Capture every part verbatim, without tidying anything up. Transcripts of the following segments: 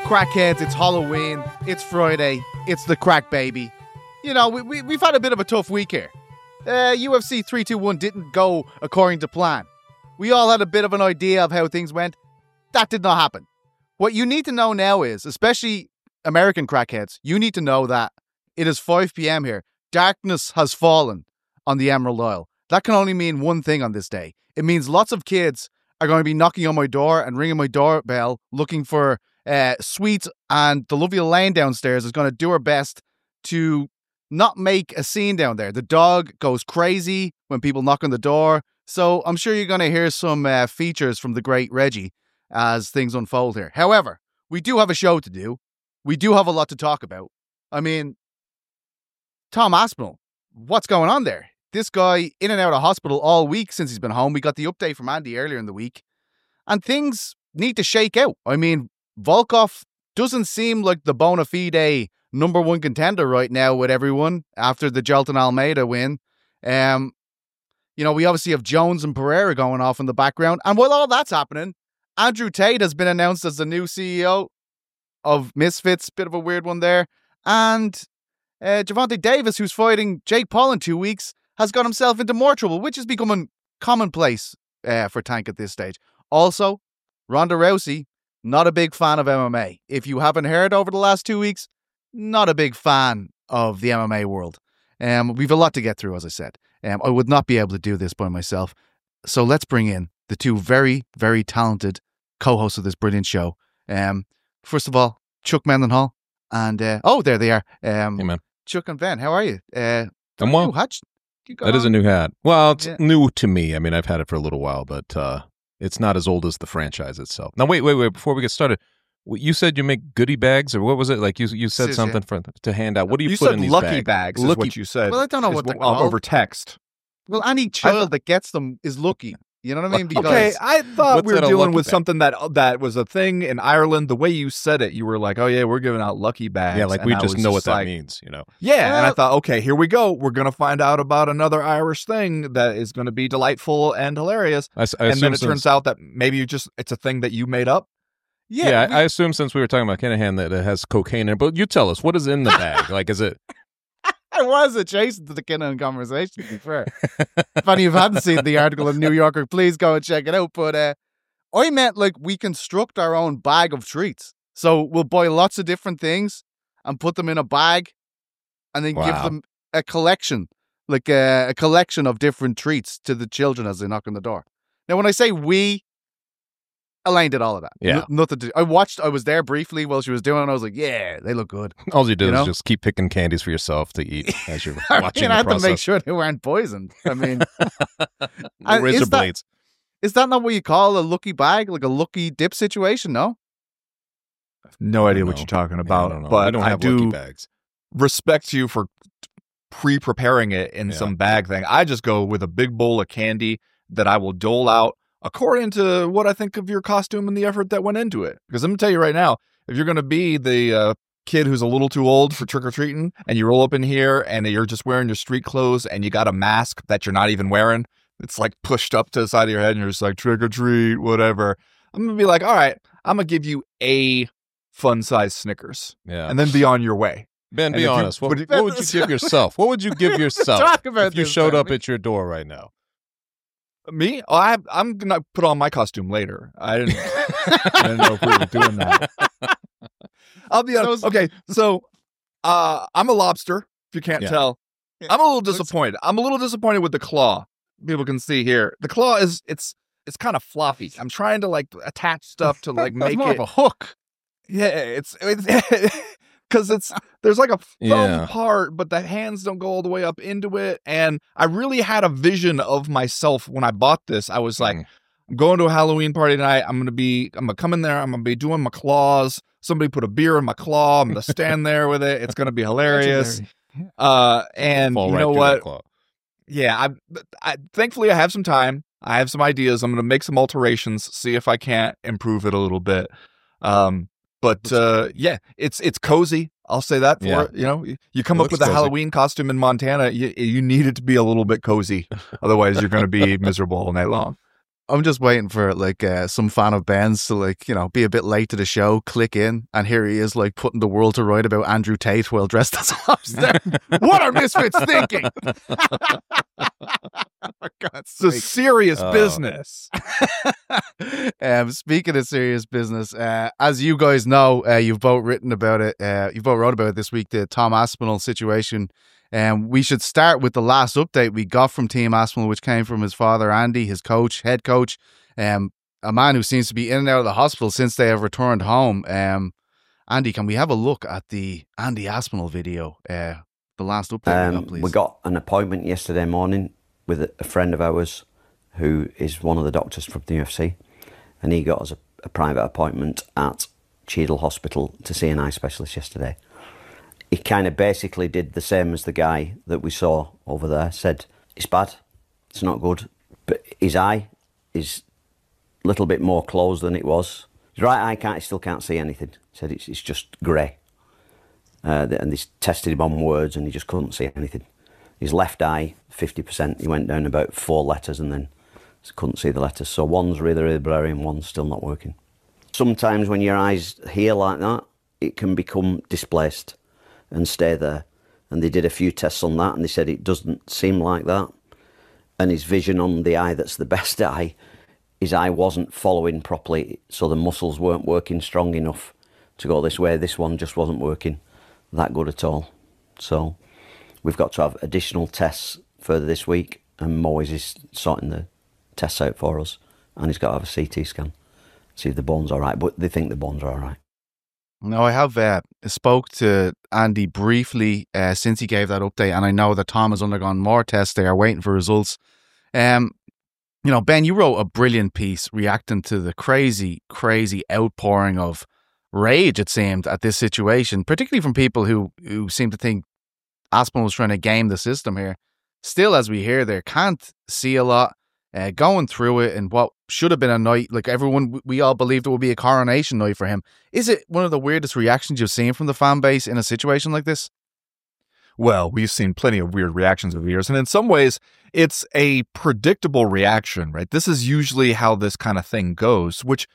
Crackheads, it's Halloween, it's Friday, it's the crack baby. You know, we, we, we've had a bit of a tough week here. Uh, U F C three two one didn't go according to plan. We all had a bit of an idea of how things went. That did not happen. What you need to know now is, especially American crackheads, you need to know that it is five p.m. here. Darkness has fallen on the Emerald Isle. That can only mean one thing on this day. It means lots of kids are going to be knocking on my door and ringing my doorbell looking for uh, sweets, and the lovely Elaine downstairs is going to do her best to not make a scene down there. The dog goes crazy when people knock on the door. So I'm sure you're going to hear some uh, features from the great Reggie as things unfold here. However, we do have a show to do. We do have a lot to talk about. I mean, Tom Aspinall, what's going on there? This guy in and out of hospital all week since he's been home. We got the update from Andy earlier in the week. And things need to shake out. I mean, Volkov doesn't seem like the bona fide number one contender right now with everyone after the Jolton Almeida win. Um, you know, we obviously have Jones and Pereira going off in the background. And while all that's happening, Andrew Tate has been announced as the new C E O of Misfits. Bit of a weird one there. And uh, Gervonta Davis, who's fighting Jake Paul in two weeks, has got himself into more trouble, which is becoming commonplace uh, for Tank at this stage. Also, Ronda Rousey, not a big fan of M M A. If you haven't heard over the last two weeks, not a big fan of the M M A world. Um, we've a lot to get through, as I said. Um, I would not be able to do this by myself. So let's bring in the two very, very talented co-hosts of this brilliant show. Um, first of all, Chuck Mendenhall. And, uh, oh, there they are. Um, hey, man. Chuck and Ben, how are you? Uh, I'm well. Hat? That on? Is a new hat. Well, it's yeah. new to me. I mean, I've had it for a little while, but uh, it's not as old as the franchise itself. Now, wait, wait, wait. Before we get started, you said you make goodie bags, or what was it? Like you you said Sis, something yeah. for to hand out. What do you, you put said in these lucky bags? bags is lucky, what you said. Well, I don't know what they're called. Over text. Well, any child that gets them is lucky. You know what I mean? Because okay, I thought What's we were that, a dealing lucky with bag? something that that was a thing in Ireland. The way you said it, you were like, "Oh yeah, we're giving out lucky bags." Yeah, like and we I just was know what that like, means, you know? Yeah, Well- and I thought, okay, here we go. We're gonna find out about another Irish thing that is going to be delightful and hilarious. I, s- I and assume then it since, turns out that maybe you just it's a thing that you made up. yeah, yeah, we- I, I assume since we were talking about Kinahan that it has cocaine in it. But you tell us, what is in the bag? Like, is it? I was adjacent to the Kinnan conversation, to be fair. If any of you haven't seen the article in New Yorker, please go and check it out. But uh, I meant like we construct our own bag of treats. So we'll buy lots of different things and put them in a bag and then give Wow. them a collection, like a, a collection of different treats to the children as they knock on the door. Now, when I say we, Elaine did all of that. Yeah. N- nothing to I watched, I was there briefly while she was doing it, and I was like, yeah, they look good. All you do You is know? just keep picking candies for yourself to eat as you're I watching mean, I the had to make process. sure they weren't poisoned. I mean, No And razor is that- blades. is that not what you call a lucky bag? Like a lucky dip situation, no? No idea don't what know. you're talking Yeah, about, I don't know. but we don't I have do lucky bags. respect you for pre-preparing it in Yeah. some bag thing. I just go with a big bowl of candy that I will dole out according to what I think of your costume and the effort that went into it. Because I'm gonna tell you right now, if you're gonna be the uh, kid who's a little too old for trick or treating, and you roll up in here and you're just wearing your street clothes and you got a mask that you're not even wearing, it's like pushed up to the side of your head, and you're just like trick or treat, whatever. I'm gonna be like, all right, I'm gonna give you a fun-sized Snickers, Yeah. and then be on your way. Ben, and be if you- honest. What, would- what would you give yourself? What would you give yourself Talk about if you this, showed Ben. up at your door right now? Me? Oh, I, I'm gonna put on my costume later. I didn't. I didn't know if we were doing that. I'll be honest. Those- Okay, so uh, I'm a lobster. If you can't Yeah. tell, I'm a little disappointed. I'm a little disappointed with the claw. People can see here. The claw is it's it's kind of floppy. I'm trying to like attach stuff to like It's make more it. of a hook. Yeah, it's it's because it's there's like a thumb Yeah. part, but the hands don't go all the way up into it. And I really had a vision of myself when I bought this. I was like, Mm. I'm going to a Halloween party tonight. I'm gonna be, I'm gonna come in there. I'm gonna be doing my claws. Somebody put a beer in my claw. I'm gonna stand there with it. It's gonna be hilarious. Uh, and Fall you right know through what? that claw. Yeah, I, I thankfully I have some time. I have some ideas. I'm going to make some alterations, see if I can't improve it a little bit. Um, but uh, yeah, it's it's cozy. I'll say that for Yeah. it. You know, you- you come It up with looks a cozy. Halloween costume in Montana, you, you need it to be a little bit cozy. Otherwise, you're going to be miserable all night long. I'm just waiting for like uh, some fan of Ben's to like, you know, be a bit late to the show, click in, and here he is like putting the world to right about Andrew Tate while dressed as a lobster. What are misfits thinking? For God's It's a sake. serious Oh. business. um, speaking of serious business, uh, as you guys know, uh, you've both written about it. Uh, you've both wrote about it this week, the Tom Aspinall situation. Um, we should start with the last update we got from Team Aspinall, which came from his father, Andy, his coach, head coach, um, a man who seems to be in and out of the hospital since they have returned home. Um, Andy, can we have a look at the Andy Aspinall video? Uh, the last update we Um, got, please. we got an appointment yesterday morning with a, a friend of ours who is one of the doctors from the U F C, and he got us a, a private appointment at Cheadle Hospital to see an eye specialist yesterday. He kind of basically did the same as the guy that we saw over there, said it's bad, it's not good, but his eye is a little bit more closed than it was. His right eye can't, he still can't see anything. He said it's, it's just grey. Uh, and they tested him on words and he just couldn't see anything. His left eye, fifty percent, he went down about four letters and then couldn't see the letters. So one's really, really blurry and one's still not working. Sometimes when your eyes here like that, it can become displaced and stay there. And they did a few tests on that and they said it doesn't seem like that. And his vision on the eye that's the best eye, his eye wasn't following properly, so the muscles weren't working strong enough to go this way. This one just wasn't working that good at all. So we've got to have additional tests further this week, and Moyes is sorting the tests out for us, and he's got to have a C T scan, see if the bone's all right, but they think the bones are all right. No, I have uh, spoke to Andy briefly uh, since he gave that update, and I know that Tom has undergone more tests. They are waiting for results. Um, you know, Ben, you wrote a brilliant piece reacting to the crazy, crazy outpouring of rage, it seemed, at this situation, particularly from people who, who seem to think Aspinall was trying to game the system here. Still, as we hear there, can't see a lot, uh, going through it, and what should have been a night, like everyone, we all believed it would be a coronation night for him. Is it one of the weirdest reactions you've seen from the fan base in a situation like this? Well, we've seen plenty of weird reactions over the years, and in some ways, it's a predictable reaction, right? This is usually how this kind of thing goes, which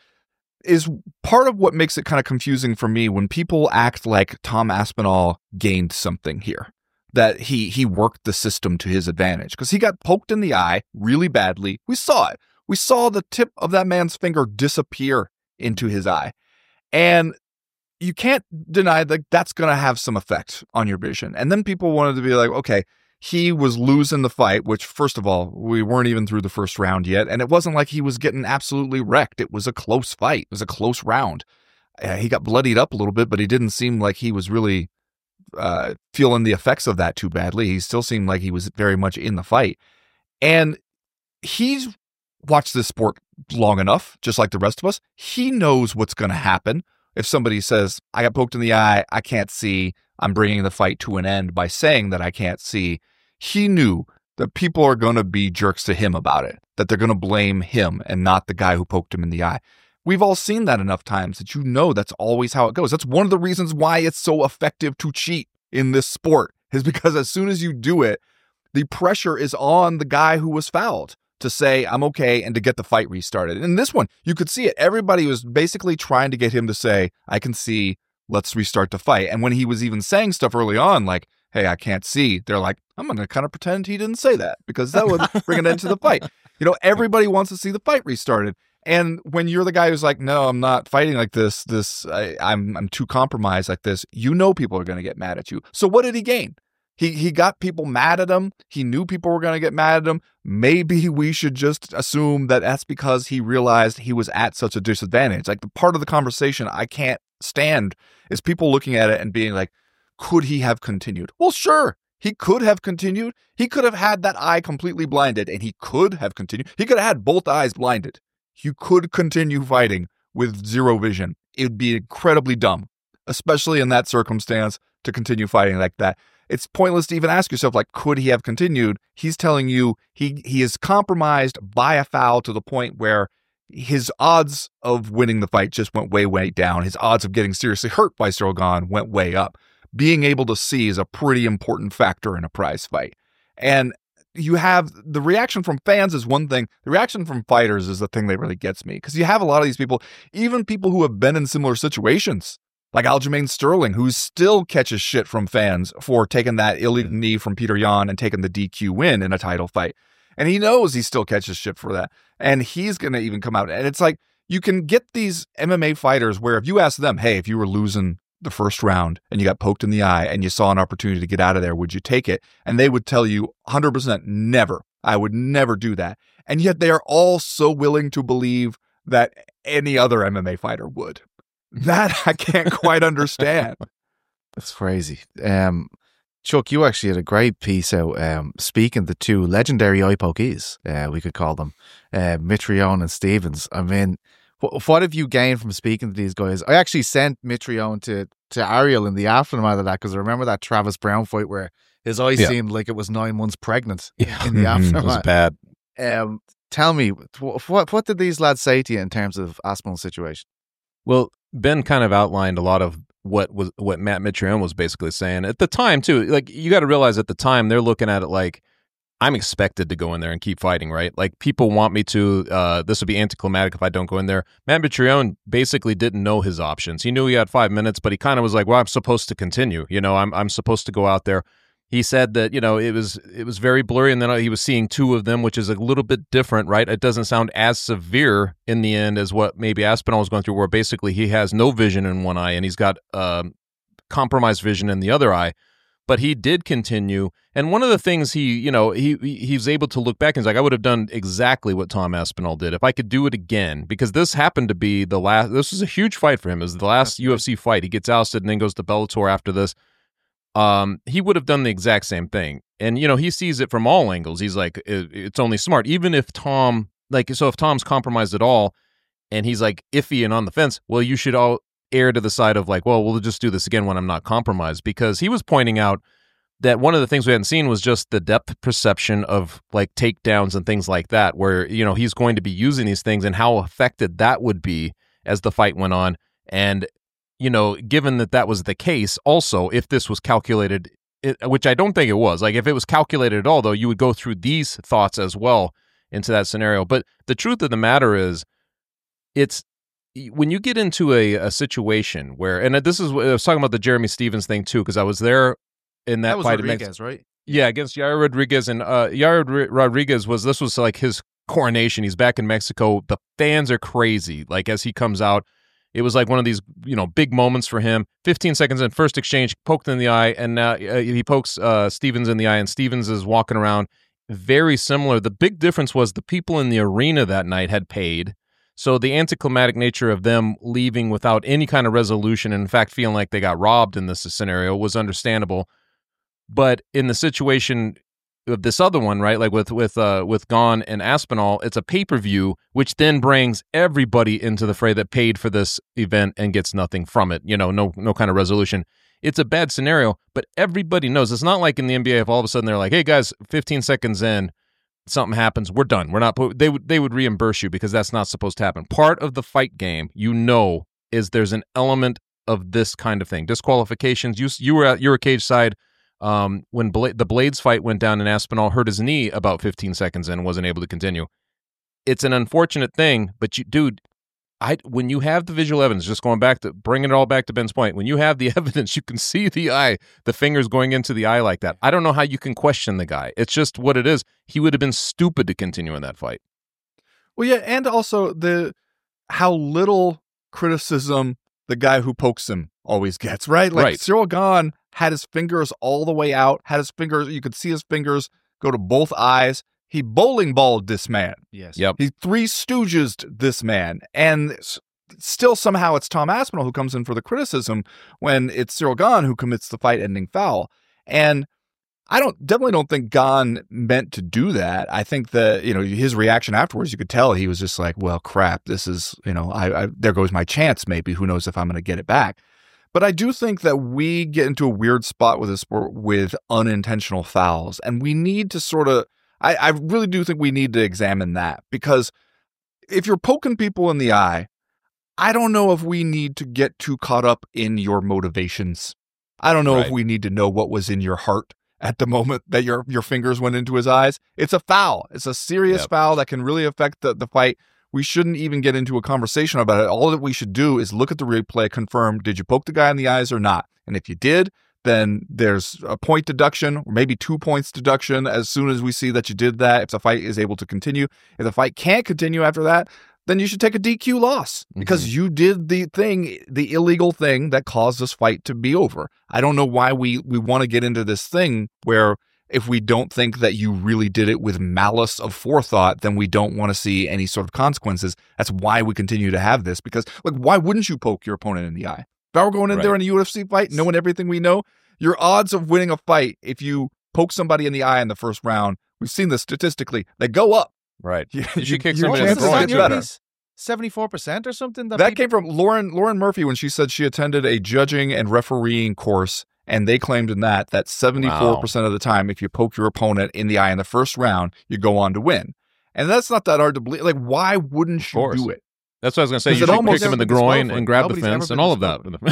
is part of what makes it kind of confusing for me when people act like Tom Aspinall gained something here, that he he worked the system to his advantage, because he got poked in the eye really badly. We saw it. We saw the tip of that man's finger disappear into his eye. And you can't deny that that's going to have some effect on your vision. And then people wanted to be like, okay, he was losing the fight, which, first of all, we weren't even through the first round yet. And it wasn't like he was getting absolutely wrecked. It was a close fight. It was a close round. Uh, he got bloodied up a little bit, but he didn't seem like he was really uh, feeling the effects of that too badly. He still seemed like he was very much in the fight. And he's watched this sport long enough, just like the rest of us. He knows what's going to happen. If somebody says, I got poked in the eye, I can't see, I'm bringing the fight to an end by saying that I can't see, he knew that people are going to be jerks to him about it, that they're going to blame him and not the guy who poked him in the eye. We've all seen that enough times that you know that's always how it goes. That's one of the reasons why it's so effective to cheat in this sport, is because as soon as you do it, the pressure is on the guy who was fouled to say, I'm okay, and to get the fight restarted. And in this one, you could see it. Everybody was basically trying to get him to say, I can see, let's restart the fight. And when he was even saying stuff early on, like, hey, I can't see, they're like, I'm going to kind of pretend he didn't say that, because that would bring an end to the fight. You know, everybody wants to see the fight restarted. And when you're the guy who's like, no, I'm not fighting like this, this, I, I'm, I'm too compromised like this, you know people are going to get mad at you. So what did he gain? He he got people mad at him. He knew people were going to get mad at him. Maybe we should just assume that that's because he realized he was at such a disadvantage. Like, the part of the conversation I can't stand is people looking at it and being like, could he have continued? Well, sure, he could have continued. He could have had that eye completely blinded, and he could have continued. He could have had both eyes blinded. You could continue fighting with zero vision. It would be incredibly dumb, especially in that circumstance, to continue fighting like that. It's pointless to even ask yourself, like, could he have continued? He's telling you he he is compromised by a foul to the point where his odds of winning the fight just went way, way down. His odds of getting seriously hurt by Ciryl Gane went way up. Being able to see is a pretty important factor in a prize fight. And you have the reaction from fans is one thing. The reaction from fighters is the thing that really gets me, because you have a lot of these people, even people who have been in similar situations, like Aljamain Sterling, who still catches shit from fans for taking that illegal knee from Peter Yan and taking the D Q win in a title fight. And he knows he still catches shit for that. And he's going to even come out. And it's like, you can get these M M A fighters where if you ask them, hey, if you were losing the first round and you got poked in the eye and you saw an opportunity to get out of there, would you take it? And they would tell you one hundred percent never. I would never do that. And yet they are all so willing to believe that any other M M A fighter would. That I can't quite understand. That's crazy. Um, Chuck, you actually had a great piece out um, speaking the two legendary eye pokies, uh, we could call them, uh, Mitrione and Stevens. I mean, what, what have you gained from speaking to these guys? I actually sent Mitrione to, to Ariel in the aftermath of that, because I remember that Travis Brown fight where his eye yeah. seemed like it was nine months pregnant yeah. in the aftermath. It was bad. Um, tell me, what, what did these lads say to you in terms of Aspinall's situation? Well, Ben kind of outlined a lot of what was what Matt Mitrione was basically saying at the time too. Like, you got to realize at the time they're looking at it like, I'm expected to go in there and keep fighting, right? Like, people want me to. Uh, this would be anticlimactic if I don't go in there. Matt Mitrione basically didn't know his options. He knew he had five minutes, but he kind of was like, well, I'm supposed to continue. You know, I'm I'm supposed to go out there. He said that, you know, it was it was very blurry, and then he was seeing two of them, which is a little bit different, right? It doesn't sound as severe in the end as what maybe Aspinall was going through, where basically he has no vision in one eye and he's got um, compromised vision in the other eye. But he did continue, and one of the things he, you know, he he's able to look back and he's like, I would have done exactly what Tom Aspinall did if I could do it again, because this happened to be the last. This was a huge fight for him. It was the last U F C fight. He gets ousted and then goes to Bellator after this. Um, he would have done the exact same thing. And, you know, he sees it from all angles. He's like, it, it's only smart. Even if Tom, like, so if Tom's compromised at all and he's like iffy and on the fence, well, you should all err to the side of like, well, we'll just do this again when I'm not compromised. Because he was pointing out that one of the things we hadn't seen was just the depth perception of like takedowns and things like that, where, you know, he's going to be using these things and how affected that would be as the fight went on. And, you know, given that that was the case, also, if this was calculated, it, which I don't think it was, like if it was calculated at all, though, you would go through these thoughts as well into that scenario. But the truth of the matter is, it's when you get into a, a situation where, and this is, I was talking about the Jeremy Stevens thing too, because I was there in that, that was fight. Rodriguez, Mex- right? Yeah, against Yair Rodriguez. And uh, Yair Rodriguez was, this was like his coronation. He's back in Mexico. The fans are crazy. Like, as he comes out, it was like one of these, you know, big moments for him. fifteen seconds in, first exchange, poked in the eye, and now uh, he pokes uh, Stevens in the eye, and Stevens is walking around very similar. The big difference was the people in the arena that night had paid, so the anticlimactic nature of them leaving without any kind of resolution, and in fact feeling like they got robbed in this scenario, was understandable. But in the situation of this other one, right, like with with uh, with Gane and Aspinall, it's a pay-per-view, which then brings everybody into the fray that paid for this event and gets nothing from it. You know, no no kind of resolution. It's a bad scenario, but everybody knows. It's not like in the N B A if all of a sudden they're like, hey guys, fifteen seconds in, something happens, we're done. We're not. They would they would reimburse you, because that's not supposed to happen. Part of the fight game, you know, is there's an element of this kind of thing. Disqualifications. You you were at you were cage side. Um, when Bla- the Blades fight went down and Aspinall hurt his knee about fifteen seconds in and wasn't able to continue. It's an unfortunate thing, but you, dude, I when you have the visual evidence, just going back to bringing it all back to Ben's point, when you have the evidence, you can see the eye, the fingers going into the eye like that. I don't know how you can question the guy. It's just what it is. He would have been stupid to continue in that fight. Well, yeah, and also the how little criticism the guy who pokes him always gets, right? Like right. Cyril Gane had his fingers all the way out, had his fingers, you could see his fingers go to both eyes. He bowling balled this man. Yes. Yep. He three stooges this man. And s- still somehow it's Tom Aspinall who comes in for the criticism when it's Cyril Gane who commits the fight-ending foul. And I don't definitely don't think Gane meant to do that. I think that, you know, his reaction afterwards, you could tell he was just like, well, crap, this is, you know, I, I there goes my chance maybe. Who knows if I'm going to get it back. But I do think that we get into a weird spot with this sport with unintentional fouls. And we need to sort of, I, I really do think we need to examine that, because if you're poking people in the eye, I don't know if we need to get too caught up in your motivations. I don't know Right. if we need to know what was in your heart at the moment that your your fingers went into his eyes. It's a foul. It's a serious Yep. foul that can really affect the, the fight. We shouldn't even get into a conversation about it. All that we should do is look at the replay, confirm, did you poke the guy in the eyes or not? And if you did, then there's a point deduction or maybe two points deduction as soon as we see that you did that, if the fight is able to continue. If the fight can't continue after that, then you should take a D Q loss because Mhm. you did the thing, the illegal thing that caused this fight to be over. I don't know why we, we want to get into this thing where if we don't think that you really did it with malice of forethought, then we don't want to see any sort of consequences. That's why we continue to have this, because like, why wouldn't you poke your opponent in the eye? If I were going in Right. there in a U F C fight, knowing everything we know, your odds of winning a fight, if you poke somebody in the eye in the first round, we've seen this statistically, they go up. Right. You, You should kick your somebody in the chances groin, get too. better. seventy-four percent or something? That people- came from Lauren Lauren Murphy when she said she attended a judging and refereeing course, and they claimed in that that seventy-four percent of the time, if you poke your opponent in the eye in the first round, you go on to win. And that's not that hard to believe. Like, why wouldn't you course. do it? That's what I was going to say. 'Cause You it should almost kick him in the never been groin disqualified. and grab Nobody's the ever fence been and all of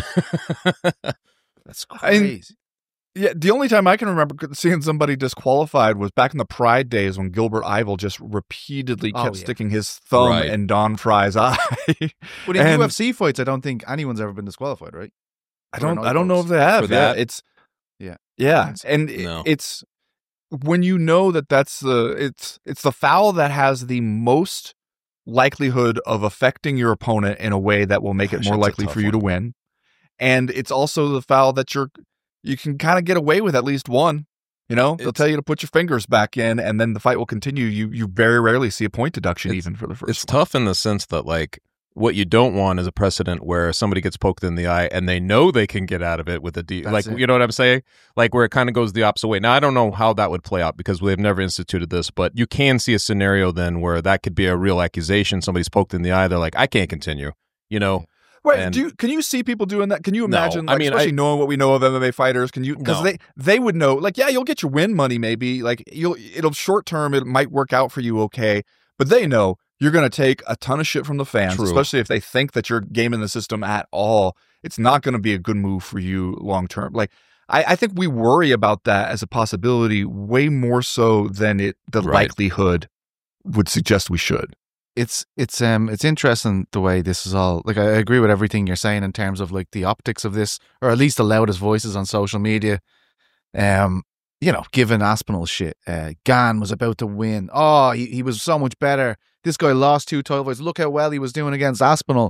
that. That's I mean, crazy. Yeah, the only time I can remember seeing somebody disqualified was back in the Pride days when Gilbert Ivel just repeatedly Oh, kept yeah. sticking his thumb Right. in Don Fry's eye. But in and- U F C fights, I don't think anyone's ever been disqualified, right? I Or don't. no I don't know if votes. they have. For Yeah, that? it's Yeah. yeah, and it- No. it's when you know that that's the it's it's the foul that has the most likelihood of affecting your opponent in a way that will make it Gosh, more that's a likely tough for you to one. win, and it's also the foul that you're you can kind of get away with at least one. You know, they'll It's- tell you to put your fingers back in, and then the fight will continue. You you very rarely see a point deduction It's- even for the first. It's one. tough in the sense that, like, what you don't want is a precedent where somebody gets poked in the eye and they know they can get out of it with a D. That's Like, it. you know what I'm saying? Like, where it kind of goes the opposite way. Now, I don't know how that would play out because we've never instituted this, but you can see a scenario then where that could be a real accusation. Somebody's poked in the eye. They're like, I can't continue. You know? Wait, and- do you, can you see people doing that? Can you No, imagine? I Like, mean, especially I- knowing what we know of M M A fighters, can you? Because No. they they would know. Like, yeah, you'll get your win money, maybe. Like, you'll it'll short term, it might work out for you, okay. But they know you're going to take a ton of shit from the fans, True. especially if they think that you're gaming the system at all. It's not going to be a good move for you long term. Like, I, I think we worry about that as a possibility way more so than it the Right. likelihood would suggest we should. It's it's um it's interesting the way this is all like I agree with everything you're saying in terms of like the optics of this, or at least the loudest voices on social media. Um, you know, given Aspinall shit, uh, Gan was about to win. Oh, he, he was so much better. This guy lost two title fights. Look how well he was doing against Aspinall.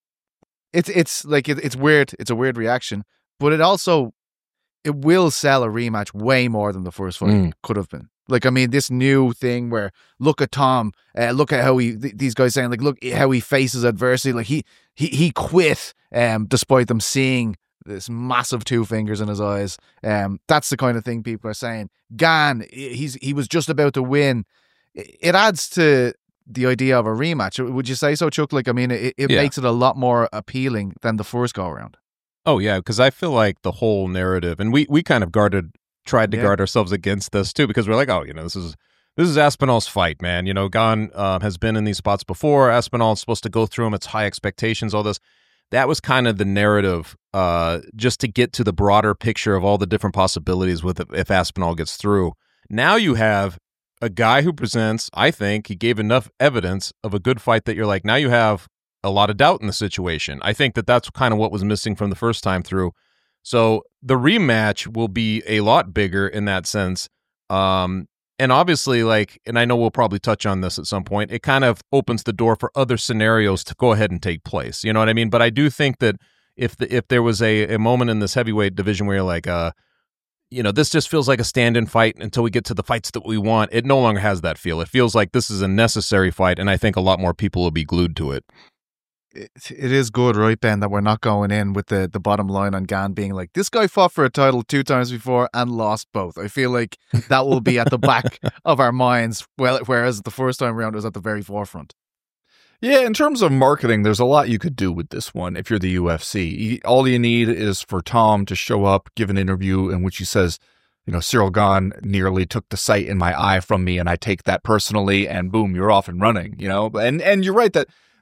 It's it's like it, it's weird. It's a weird reaction, but it also it will sell a rematch way more than the first fight Mm. could have been. Like, I mean, this new thing where look at Tom, uh, look at how he th- these guys saying like look how he faces adversity. Like he he he quit um despite them seeing this massive two fingers in his eyes. Um, that's the kind of thing people are saying. Gan, he's he was just about to win. It it adds to the idea of a rematch. Would you say so, Chuck? Like, I mean, it, it Yeah. makes it a lot more appealing than the first go around. Oh, yeah, because I feel like the whole narrative, and we, we kind of guarded, tried to Yeah. guard ourselves against this too, because we're like, oh, you know, this is this is Aspinall's fight, man. You know, Gan uh, has been in these spots before. Aspinall's supposed to go through them. It's high expectations, all this. That was kind of the narrative, uh, just to get to the broader picture of all the different possibilities with if Aspinall gets through. Now you have a guy who presents, I think, he gave enough evidence of a good fight that you're like, now you have a lot of doubt in the situation. I think that that's kind of what was missing from the first time through. So the rematch will be a lot bigger in that sense. Um, and obviously, like, and I know we'll probably touch on this at some point, it kind of opens the door for other scenarios to go ahead and take place. You know what I mean? But I do think that if the, if there was a, a moment in this heavyweight division where you're like, uh, you know, this just feels like a stand-in fight until we get to the fights that we want, it no longer has that feel. It feels like this is a necessary fight, and I think a lot more people will be glued to it. It, it is good, right, Ben, that we're not going in with the, the bottom line on Gan being like, this guy fought for a title two times before and lost both. I feel like that will be at the back of our minds, well, whereas the first time around it was at the very forefront. Yeah, in terms of marketing, there's a lot you could do with this one if you're the U F C. You- All you need is for Tom to show up, give an interview in which he says, you know, Cyril Gane nearly took the sight in my eye from me, and I take that personally, and boom, you're off and running, you know? And and you're right that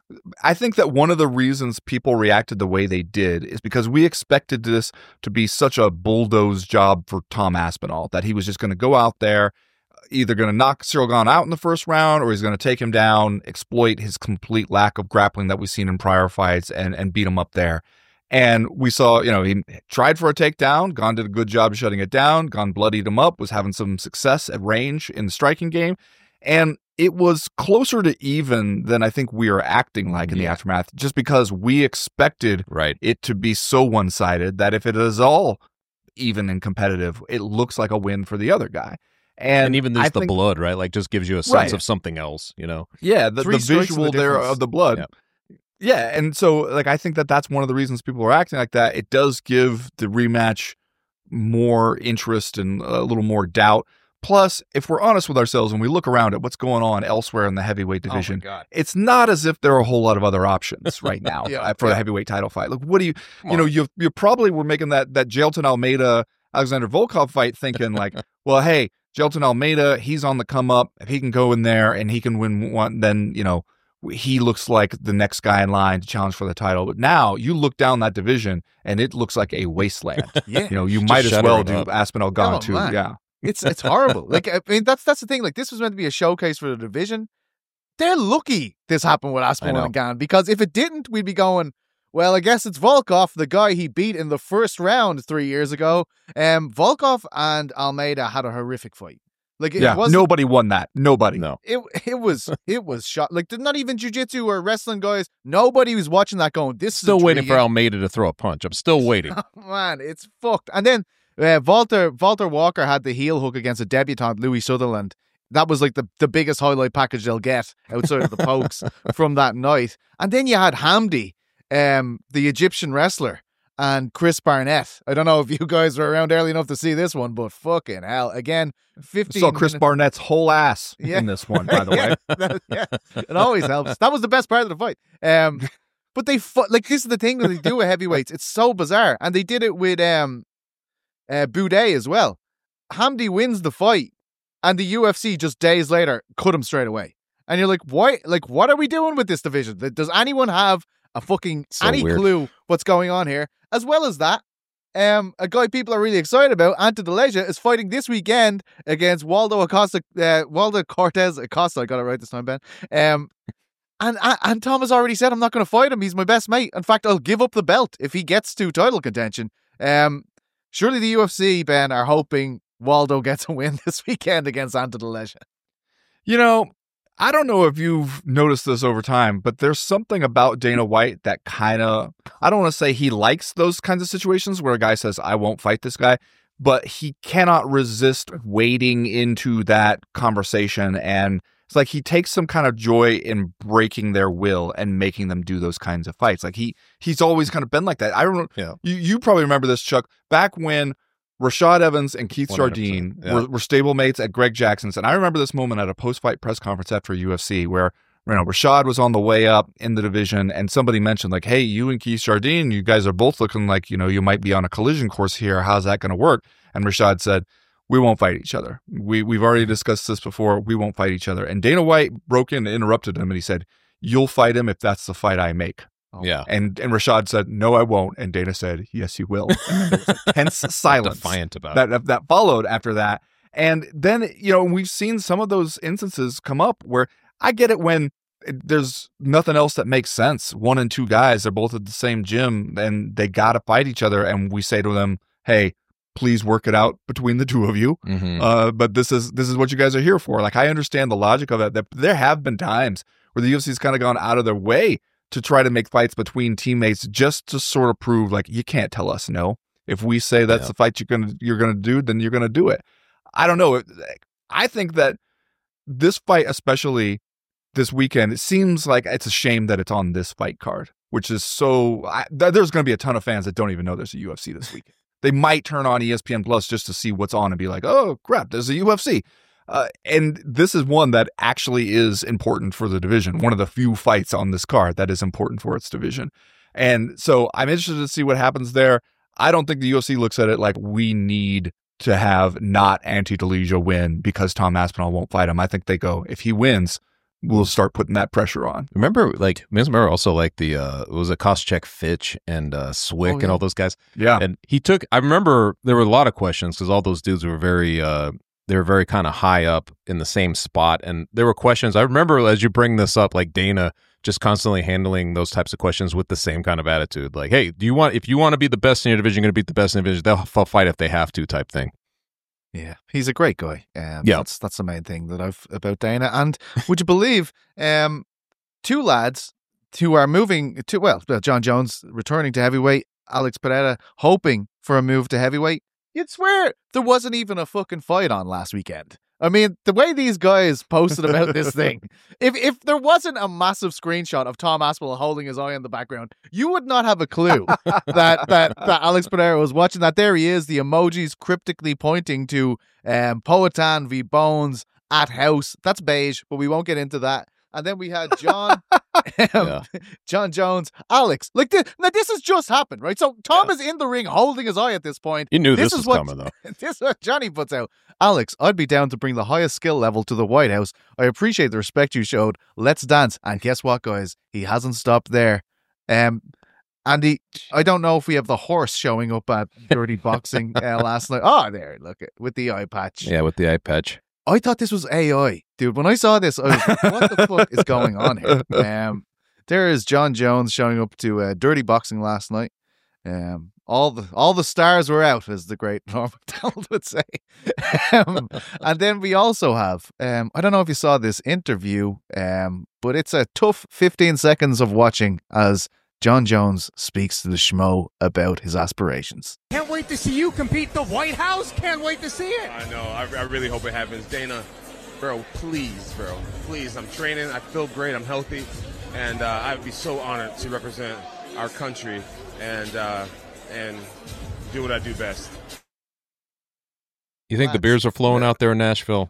I think that one of the reasons people reacted the way they did is because we expected this to be such a bulldoze job for Tom Aspinall, that he was just going to go out there, either going to knock Cyril Gane out in the first round, or he's going to take him down, exploit his complete lack of grappling that we've seen in prior fights, and, and beat him up there. And we saw, you know, he tried for a takedown. Gane did a good job shutting it down. Gane bloodied him up, was having some success at range in the striking game. And it was closer to even than I think we are acting like in yeah. the aftermath, just because we expected right. it to be so one-sided that if it is all even and competitive, it looks like a win for the other guy. And, and even there's I the think, blood, right? Like, just gives you a sense right. of something else, you know? Yeah, the, the visual the there of the blood. Yeah. yeah, and so, like, I think that that's one of the reasons people are acting like that. It does give the rematch more interest and a little more doubt. Plus, if we're honest with ourselves and we look around at what's going on elsewhere in the heavyweight division, oh it's not as if there are a whole lot of other options right now yeah, for yeah. the heavyweight title fight. Like, what do you, Come you know, on. you you probably were making that that Jailton Almeida Alexander Volkov fight thinking like, well, hey, Jailton Almeida, he's on the come up. If he can go in there and he can win one, then, you know, he looks like the next guy in line to challenge for the title. But now you look down that division and it looks like a wasteland. yeah. You know, you Just might as well do up. Aspinall Gane Oh, too. man. Yeah. It's it's horrible. Like, I mean, that's that's the thing. Like, this was meant to be a showcase for the division. They're lucky this happened with Aspinall and Gane, because if it didn't, we'd be going, well, I guess it's Volkov, the guy he beat in the first round three years ago. Um, Volkov and Almeida had a horrific fight. Like, it yeah, wasn't, nobody won that. Nobody. No. It it was it was shot. Like, not even jiu-jitsu or wrestling guys. Nobody was watching that going, this is Still waiting for intriguing. Almeida to throw a punch. I'm still waiting. Man, it's fucked. And then uh, Walter Walter Walker had the heel hook against a debutant, Louis Sutherland. That was like the, the biggest highlight package they'll get outside of the pokes from that night. And then you had Hamdi, um, the Egyptian wrestler, and Chris Barnett. I don't know if you guys were around early enough to see this one, but fucking hell. Again, fifteen Saw Chris minutes. Barnett's whole ass Yeah. in this one, by the yeah, way. that- yeah, it always helps. That was the best part of the fight. Um, but they fu- like this is the thing that they do with heavyweights. It's so bizarre, and they did it with um, uh, Boudet as well. Hamdi wins the fight, and the U F C just days later cut him straight away. And you're like, why? Like, what are we doing with this division? Does anyone have a fucking So any weird. clue what's going on here? As well as that, um, a guy people are really excited about, Ante Deleuze, is fighting this weekend against Waldo Acosta, uh, Waldo Cortez Acosta. I got it right this time, Ben. Um, and and Thomas already said, I'm not going to fight him. He's my best mate. In fact, I'll give up the belt if he gets to title contention. Um, surely the U F C, Ben, are hoping Waldo gets a win this weekend against Ante Deleuze. You know, I don't know if you've noticed this over time, but there's something about Dana White that kind of, I don't want to say he likes those kinds of situations where a guy says, I won't fight this guy, but he cannot resist wading into that conversation. And it's like he takes some kind of joy in breaking their will and making them do those kinds of fights. Like he he's always kind of been like that. I don't know. Yeah. You, you probably remember this, Chuck, back when Rashad Evans and Keith one hundred percent, Jardine yeah. were, were stablemates at Greg Jackson's. And I remember this moment at a post-fight press conference after U F C where, you know, Rashad was on the way up in the division and somebody mentioned like, hey, you and Keith Jardine, you guys are both looking like, you know, you might be on a collision course here. How's that going to work? And Rashad said, we won't fight each other. We, we've already discussed this before. We won't fight each other. And Dana White broke in and interrupted him and he said, you'll fight him if that's the fight I make. Yeah. And and Rashad said, no, I won't. And Dana said, yes, you will. And there was a tense silence Defiant about that, that that followed after that. And then, you know, we've seen some of those instances come up where I get it when it, there's nothing else that makes sense. One and two guys, they're both at the same gym and they got to fight each other. And we say to them, hey, please work it out between the two of you. Mhm. Uh, but this is this is what you guys are here for. Like, I understand the logic of it. That there have been times where the U F C's kind of gone out of their way to try to make fights between teammates just to sort of prove, like, you can't tell us no. If we say that's Yeah. the fight you're gonna you're gonna do, then you're gonna do it. I don't know. I think that this fight, especially this weekend, it seems like it's a shame that it's on this fight card, which is so. I, th- there's going to be a ton of fans that don't even know there's a U F C this weekend. They might turn on E S P N Plus just to see what's on and be like, "Oh crap, there's a U F C." Uh, and this is one that actually is important for the division. One of the few fights on this card that is important for its division. And so I'm interested to see what happens there. I don't think the U F C looks at it like we need to have not Ante Deleuze win because Tom Aspinall won't fight him. I think they go, if he wins, will start putting that pressure on. Remember, like, remember also like the, uh, it was a Koscheck, Fitch, and uh, Swick oh, yeah. and all those guys? Yeah. And he took, I remember there were a lot of questions because all those dudes were very, uh, they were very kind of high up in the same spot. And there were questions, I remember as you bring this up, like Dana just constantly handling those types of questions with the same kind of attitude. Like, hey, do you want, if you want to be the best in your division, you're going to beat the best in your division, they'll fight if they have to type thing. Yeah, he's a great guy. Um, yeah, that's that's the main thing that I've about Dana. And would you believe, um, two lads who are moving to well, John Jones returning to heavyweight, Alex Pereira hoping for a move to heavyweight. You'd swear there wasn't even a fucking fight on last weekend. I mean, the way these guys posted about this thing, if if there wasn't a massive screenshot of Tom Aspinall holding his eye in the background, you would not have a clue that, that that Alex Pereira was watching that. There he is, the emojis cryptically pointing to um, Poatan v Bones at house. That's beige, but we won't get into that. And then we had John, um, yeah. John Jones, Alex. Like this, now this has just happened, right? So Tom yeah. is in the ring holding his eye at this point. He knew this, this is was what, coming, though. This is what Johnny puts out. Alex, I'd be down to bring the highest skill level to the White House. I appreciate the respect you showed. Let's dance. And guess what, guys? He hasn't stopped there. Um, Andy, I don't know if we have the horse showing up at Dirty Boxing uh, last night. Oh, there, look it with the eye patch. Yeah, with the eye patch. I thought this was A I, dude. When I saw this, I was like, what the fuck is going on here? Um, there is John Jones showing up to uh, Dirty Boxing last night. Um, all the all the stars were out, as the great Norm Macdonald would say. um, and then we also have, um, I don't know if you saw this interview, um, but it's a tough fifteen seconds of watching as John Jones speaks to the schmo about his aspirations. Can't wait to see you compete the White House. Can't wait to see it. I know. I, I really hope it happens. Dana, bro, please, bro. Please. I'm training. I feel great. I'm healthy. And uh, I would be so honored to represent our country and uh, and do what I do best. You think That's, the beers are flowing yeah. out there in Nashville?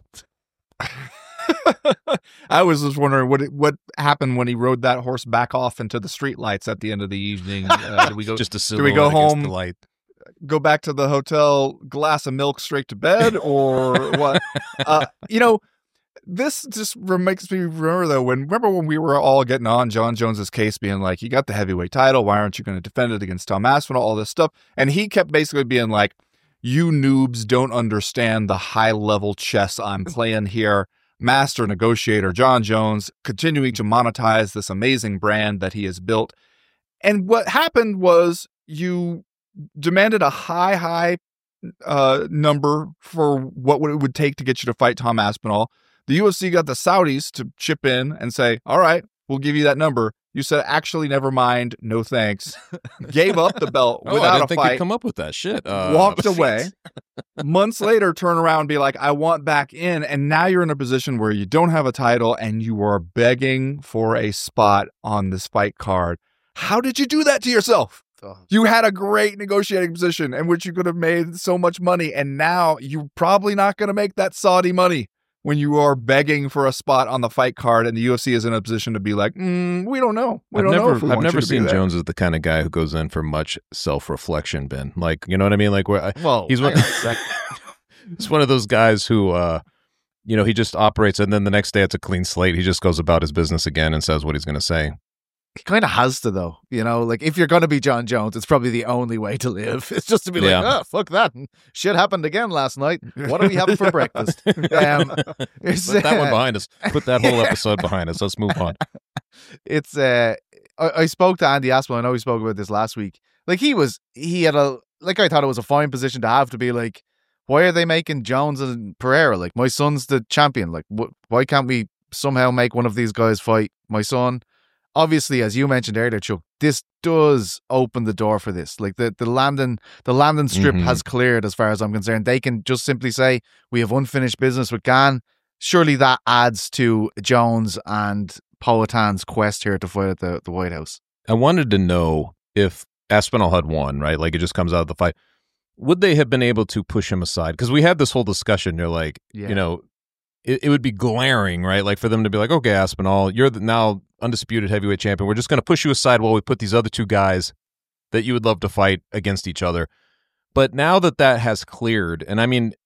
I was just wondering what what happened when he rode that horse back off into the streetlights at the end of the evening. Uh, do we go? Just a do we go home? The light. Go back to the hotel, glass of milk, straight to bed, or what? Uh, you know, this just makes me remember though. When remember when we were all getting on John Jones's case, being like, "You got the heavyweight title. Why aren't you going to defend it against Tom Aspinall?" All this stuff, and he kept basically being like, "You noobs don't understand the high level chess I'm playing here." Master negotiator John Jones continuing to monetize this amazing brand that he has built. And what happened was you demanded a high, high uh, number for what it would take to get you to fight Tom Aspinall. The U F C got the Saudis to chip in and say, all right, we'll give you that number. You said, actually, never mind. No thanks. Gave up the belt oh, without I didn't a think fight. You'd come up with that shit. Uh, walked away. Months later, turn around and be like, I want back in. And now you're in a position where you don't have a title and you are begging for a spot on this fight card. How did you do that to yourself? Oh. You had a great negotiating position in which you could have made so much money. And now you're probably not going to make that Saudi money when you are begging for a spot on the fight card and the U F C is in a position to be like, mm, we don't know. We I've don't never, know if we I've want never you to seen be there. Jones as the kind of guy who goes in for much self-reflection, Ben. Like, you know what I mean? Like, where I, well, he's one, he's one of those guys who, uh, you know, he just operates and then the next day it's a clean slate. He just goes about his business again and says what he's going to say. He kind of has to, though. You know, like if you're going to be John Jones, it's probably the only way to live. It's just to be yeah. like, oh, fuck that. Shit happened again last night. What are we having for breakfast? Um, Put that one behind us. Put that whole episode behind us. Let's move on. It's, uh, I, I spoke to Andy Aspinall. I know we spoke about this last week. Like he was, he had a, like I thought it was a fine position to have to be like, why are they making Jones and Pereira? Like my son's the champion. Like wh- why can't we somehow make one of these guys fight my son? Obviously, as you mentioned earlier, Chuck, this does open the door for this. Like the, the Landon the Landon strip mm-hmm. has cleared as far as I'm concerned. They can just simply say, we have unfinished business with Gane. Surely that adds to Jones and Poatan's quest here to fight at the, the White House. I wanted to know if Aspinall had won, right? Like it just comes out of the fight. Would they have been able to push him aside? Because we had this whole discussion. You're like, yeah. you know, it, it would be glaring, right? Like for them to be like, okay, Aspinall, you're the, now undisputed heavyweight champion. We're just going to push you aside while we put these other two guys that you would love to fight against each other. But now that that has cleared, and I mean,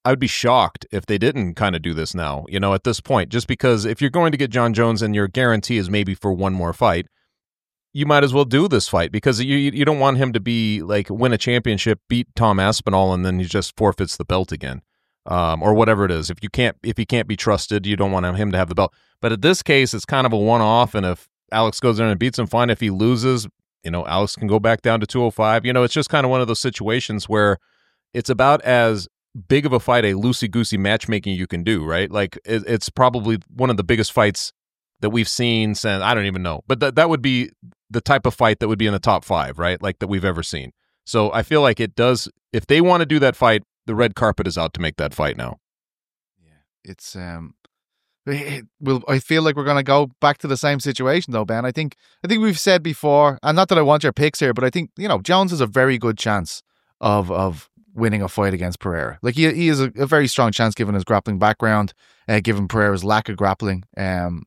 I would be shocked if they didn't kind of do this now, you know, at this point, just because if you're going to get John Jones and your guarantee is maybe for one more fight, you might as well do this fight because you you don't want him to be like win a championship, beat Tom Aspinall, and then he just forfeits the belt again, um, or whatever it is. If you can't if he can't be trusted, you don't want him to have the belt. But in this case, it's kind of a one off, and if Alex goes in and beats him, fine. If he loses, you know, Alex can go back down to two oh five. You know, it's just kind of one of those situations where it's about as big of a fight, a loosey-goosey matchmaking you can do, right? Like, it, it's probably one of the biggest fights that we've seen since, I don't even know. But th- that would be the type of fight that would be in the top five, right? Like, that we've ever seen. So I feel like it does, if they want to do that fight, the red carpet is out to make that fight now. Yeah, it's, um, it, we'll, I feel like we're going to go back to the same situation though, Ben. I think, I think we've said before, and not that I want your picks here, but I think, you know, Jones has a very good chance of, of, winning a fight against Pereira. Like he he has a, a very strong chance given his grappling background, uh, given Pereira's lack of grappling. Um,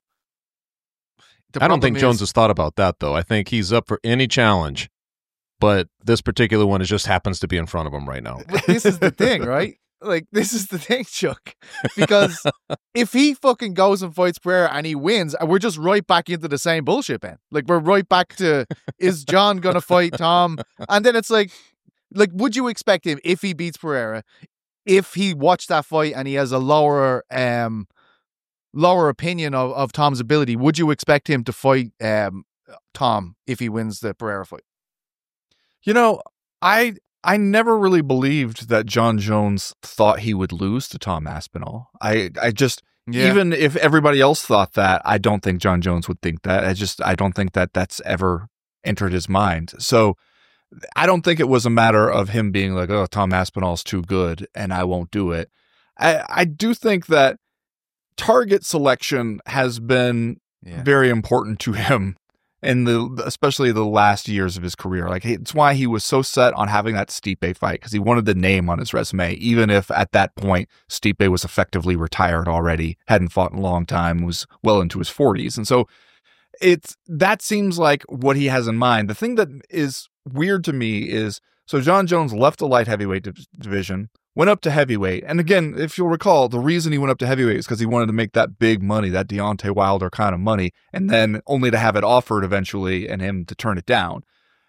I don't think is, Jones has thought about that though. I think he's up for any challenge, but this particular one is just happens to be in front of him right now. But this is the thing, right? Like this is the thing, Chuck. Because if he fucking goes and fights Pereira and he wins, we're just right back into the same bullshit, Ben. Like we're right back to is John gonna fight Tom? And then it's like. Like, would you expect him, if he beats Pereira, if he watched that fight and he has a lower um, lower opinion of, of Tom's ability, would you expect him to fight um, Tom if he wins the Pereira fight? You know, I I never really believed that John Jones thought he would lose to Tom Aspinall. I, I just, yeah. Even if everybody else thought that, I don't think John Jones would think that. I just, I don't think that that's ever entered his mind. So, I don't think it was a matter of him being like, oh, Tom Aspinall's too good and I won't do it. I, I do think that target selection has been yeah. very important to him in the, especially the last years of his career. Like it's why he was so set on having that Stipe fight because he wanted the name on his resume, even if at that point Stipe was effectively retired already, hadn't fought in a long time, was well into his forties. And so it's, that seems like what he has in mind. The thing that is weird to me is, so John Jones left the light heavyweight div- division, went up to heavyweight. And again, if you'll recall, the reason he went up to heavyweight is because he wanted to make that big money, that Deontay Wilder kind of money, and then only to have it offered eventually and him to turn it down.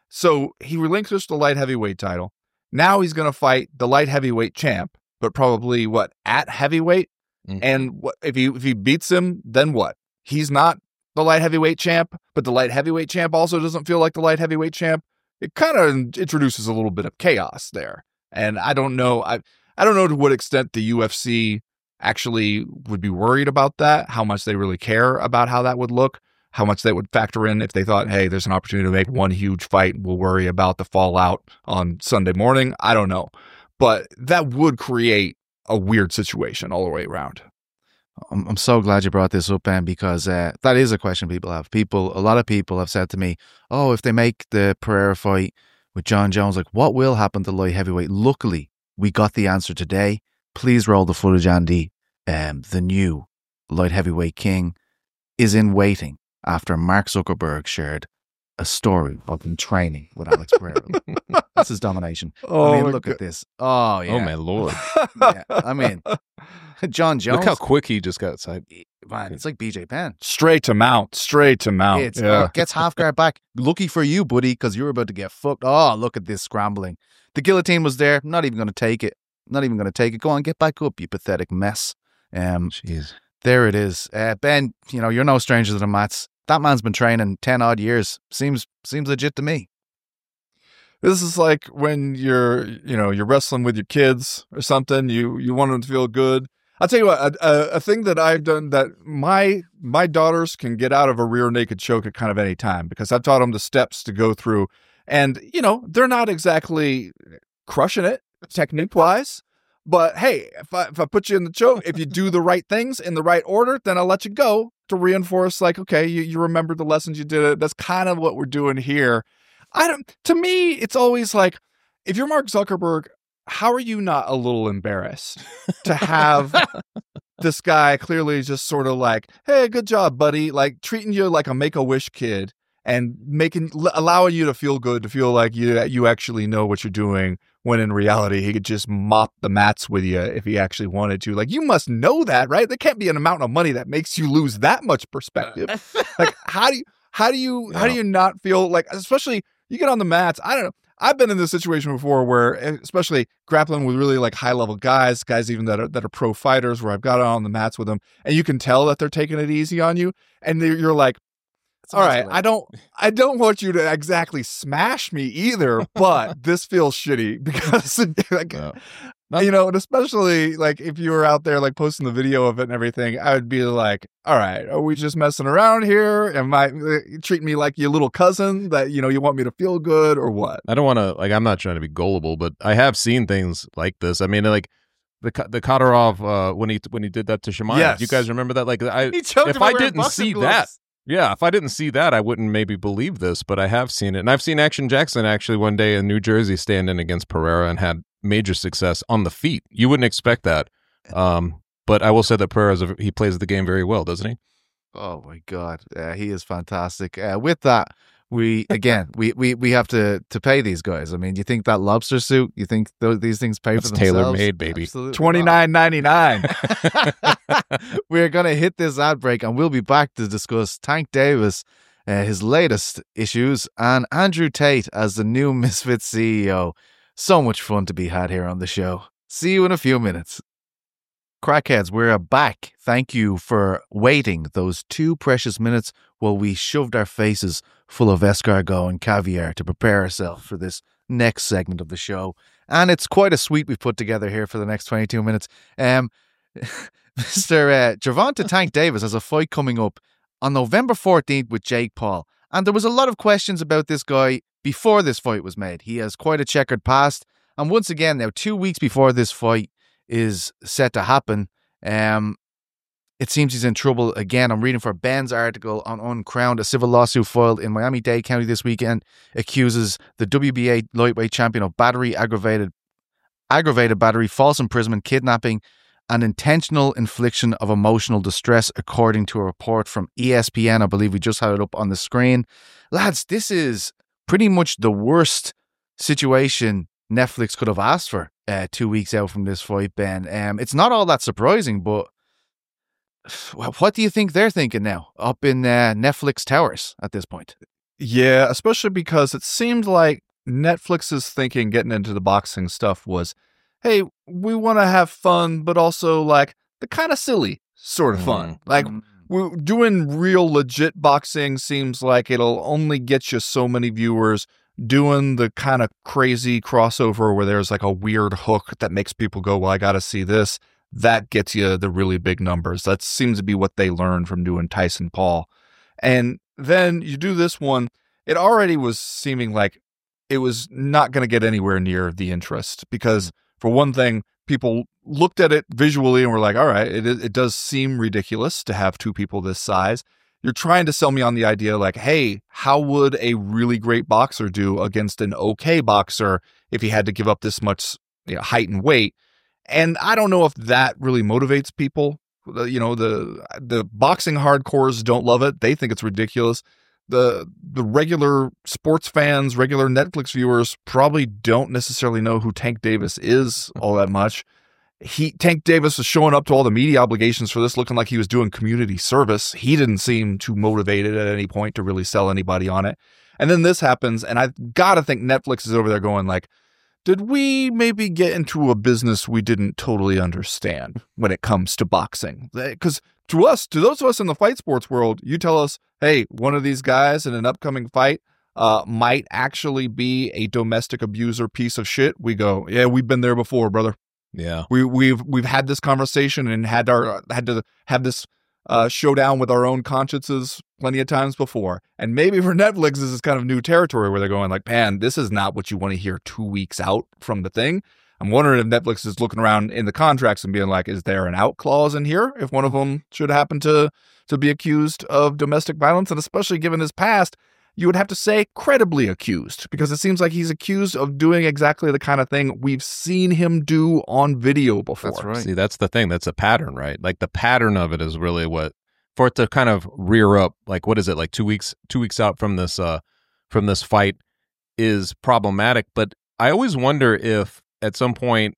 So he relinquished the light heavyweight title. Now he's going to fight the light heavyweight champ, but probably what, at heavyweight? Mm-hmm. And what if he if he beats him, then what? He's not the light heavyweight champ, but the light heavyweight champ also doesn't feel like the light heavyweight champ. It kind of introduces a little bit of chaos there. And I don't know, I I don't know to what extent the U F C actually would be worried about that, how much they really care about how that would look, how much they would factor in if they thought, hey, there's an opportunity to make one huge fight, we'll worry about the fallout on Sunday morning. I don't know. But that would create a weird situation all the way around. I'm, I'm so glad you brought this up, Ben, because uh, that is a question people have. People, a lot of people have said to me, oh, if they make the Pereira fight with John Jones, like, what will happen to light heavyweight? Luckily, we got the answer today. Please roll the footage, Andy. Um, the new light heavyweight king is in waiting after Mark Zuckerberg shared a story of him training with Alex Pereira. This is domination. Oh, I mean, look God. at this. Oh, yeah. Oh, my Lord. Yeah, I mean, John Jones. Look how quick he just got outside. Man, it's like B J Penn. Straight to mount. Straight to mount. It's, yeah. uh, gets half guard back. Lucky for you, buddy, because you're about to get fucked. Oh, look at this scrambling. The guillotine was there. Not even going to take it. Not even going to take it. Go on, get back up, you pathetic mess. Um, Jeez. There it is. Uh, Ben, you know, you're no stranger to the mats. That man's been training ten odd years. Seems seems legit to me. This is like when you're, you know, you're wrestling with your kids or something. You you want them to feel good. I'll tell you what, a, a, a thing that I've done that my my daughters can get out of a rear naked choke at kind of any time because I've taught them the steps to go through. And, you know, they're not exactly crushing it technique wise. But hey, if I, if I put you in the choke, if you do the right things in the right order, then I'll let you go to reinforce, like, okay, you, you remembered the lessons you did. It. That's kind of what we're doing here. I don't, to me, it's always like, if you're Mark Zuckerberg, how are you not a little embarrassed to have this guy clearly just sort of like, hey, good job, buddy, like treating you like a Make-A-Wish kid and making allowing you to feel good, to feel like you you actually know what you're doing, when in reality he could just mop the mats with you if he actually wanted to. Like, you must know that, right? There can't be an amount of money that makes you lose that much perspective. Like, how do you how do you yeah. how do you not feel like, especially you get on the mats, I don't know. I've been in this situation before where, especially grappling with really like high level guys, guys even that are that are pro fighters, where I've got on the mats with them, and you can tell that they're taking it easy on you, and you're like, all right, I don't, I don't want you to exactly smash me either, but this feels shitty because, like, no. you know, and especially like if you were out there like posting the video of it and everything, I would be like, all right, are we just messing around here? Am I uh, treating me like your little cousin that, you know, you want me to feel good or what? I don't want to, like, I'm not trying to be gullible, but I have seen things like this. I mean, like the the Kadyrov uh, when he when he did that to Chimaev. Yes. You guys remember that? Like, I he choked if him I wearing didn't boxing see gloves. that. Yeah, if I didn't see that, I wouldn't maybe believe this, but I have seen it. And I've seen Action Jackson actually one day in New Jersey stand in against Pereira and had major success on the feet. You wouldn't expect that. Um, but I will say that Pereira, he plays the game very well, doesn't he? Oh, my God. Uh, he is fantastic. Uh, with that, we, again, we, we, we have to, to pay these guys. I mean, you think that lobster suit, you think those, these things pay That's for themselves? tailor-made, baby. twenty-nine ninety-nine. We're going to hit this ad break, and we'll be back to discuss Tank Davis, uh, his latest issues, and Andrew Tate as the new Misfits C E O. So much fun to be had here on the show. See you in a few minutes. Crackheads, we're back. Thank you for waiting those two precious minutes while we shoved our faces full of escargot and caviar to prepare ourselves for this next segment of the show. And it's quite a suite we've put together here for the next twenty-two minutes. Um, Mister Uh, Gervonta Tank Davis has a fight coming up on November fourteenth with Jake Paul. And there was a lot of questions about this guy before this fight was made. He has quite a checkered past. And once again, now two weeks before this fight is set to happen, um, it seems he's in trouble again. I'm reading for Ben's article on Uncrowned. A civil lawsuit filed in Miami-Dade County this weekend accuses the W B A lightweight champion of battery, aggravated aggravated battery, false imprisonment, kidnapping, and intentional infliction of emotional distress, according to a report from E S P N. I believe we just had it up on the screen. Lads, this is pretty much the worst situation Netflix could have asked for uh, two weeks out from this fight, Ben. Um, it's not all that surprising, but what do you think they're thinking now up in uh, Netflix towers at this point? Yeah, especially because it seemed like Netflix's thinking getting into the boxing stuff was, hey, we want to have fun, but also like the kind of silly sort of fun. Mm-hmm. Like we're doing real legit boxing seems like it'll only get you so many viewers. Doing the kind of crazy crossover where there's like a weird hook that makes people go, well, I got to see this. That gets you the really big numbers. That seems to be what they learned from doing Tyson Paul. And then you do this one. It already was seeming like it was not going to get anywhere near the interest because, for one thing, people looked at it visually and were like, all right, it it does seem ridiculous to have two people this size. You're trying to sell me on the idea like, hey, how would a really great boxer do against an okay boxer if he had to give up this much, you know, height and weight? And I don't know if that really motivates people. You know, the the boxing hardcores don't love it. They think it's ridiculous. The the regular sports fans, regular Netflix viewers probably don't necessarily know who Tank Davis is all that much. He Tank Davis was showing up to all the media obligations for this looking like he was doing community service. He didn't seem too motivated at any point to really sell anybody on it. And then this happens, and I've got to think Netflix is over there going like, did we maybe get into a business we didn't totally understand when it comes to boxing? Because to us, to those of us in the fight sports world, you tell us, hey, one of these guys in an upcoming fight uh, might actually be a domestic abuser piece of shit. We go, yeah, we've been there before, brother. Yeah, we we've we've had this conversation and had our had to have this uh, showdown with our own consciences plenty of times before. And maybe for Netflix, this is kind of new territory where they're going like, man, this is not what you want to hear two weeks out from the thing. I'm wondering if Netflix is looking around in the contracts and being like, is there an out clause in here if one of them should happen to to be accused of domestic violence? And especially given his past, you would have to say credibly accused, because it seems like he's accused of doing exactly the kind of thing we've seen him do on video before. That's right. See, that's the thing. That's a pattern, right? Like the pattern of it is really what for it to kind of rear up, like what is it, like two weeks, two weeks out from this, uh, from this fight, is problematic. But I always wonder if at some point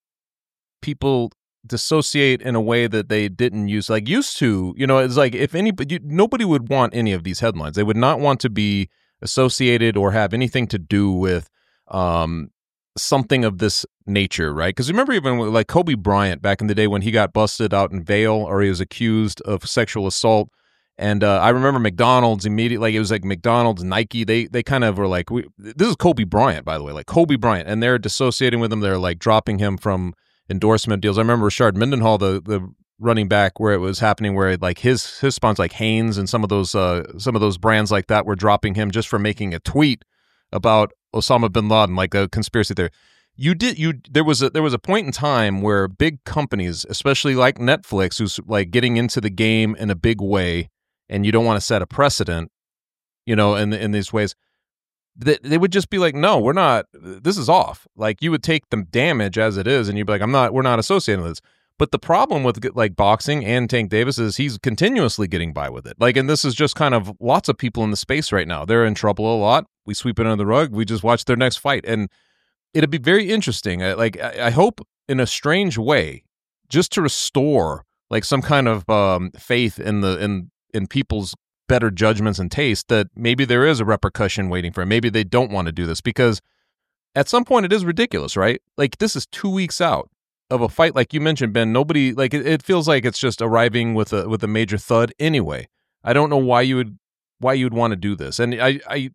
people dissociate in a way that they didn't use, like used to. You know, it's like if anybody, nobody would want any of these headlines. They would not want to be associated or have anything to do with um, something of this nature, right? Because remember, even with, like Kobe Bryant back in the day when he got busted out in Vail, or he was accused of sexual assault. And uh, I remember McDonald's immediately, like it was like McDonald's, Nike, they they kind of were like, we, this is Kobe Bryant, by the way, like Kobe Bryant, and they're dissociating with him. They're like dropping him from endorsement deals. I remember Rashard Mendenhall, the the running back, where it was happening, where like his his sponsors like Hanes and some of those uh, some of those brands like that were dropping him just for making a tweet about Osama bin Laden, like a conspiracy theory. You did you there was a there was a point in time where big companies, especially like Netflix, who's like getting into the game in a big way, and you don't want to set a precedent, you know, in in these ways, that they would just be like, no, we're not, this is off. Like you would take the damage as it is, and you'd be like, I'm not, we're not associating with this. But the problem with like boxing and Tank Davis is he's continuously getting by with it. Like, and this is just kind of lots of people in the space right now. They're in trouble a lot. We sweep it under the rug. We just watch their next fight, and it'd be very interesting. I, like, I, I hope in a strange way, just to restore like some kind of um, faith in the in in people's better judgments and taste, that maybe there is a repercussion waiting for him. Maybe they don't want to do this, because at some point it is ridiculous, right? Like this is two weeks out of a fight, like you mentioned, Ben. Nobody, like it, it feels like it's just arriving with a with a major thud anyway. I don't know why you would why you'd want to do this, and I I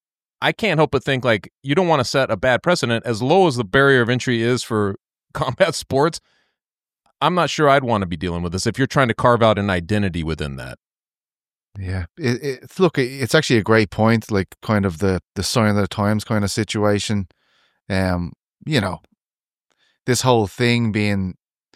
I can't help but think like you don't want to set a bad precedent. As low as the barrier of entry is for combat sports, I'm not sure I'd want to be dealing with this if you're trying to carve out an identity within that. Yeah, it, it, look, it's actually a great point, like kind of the, the sign of the times kind of situation. Um, you know, this whole thing being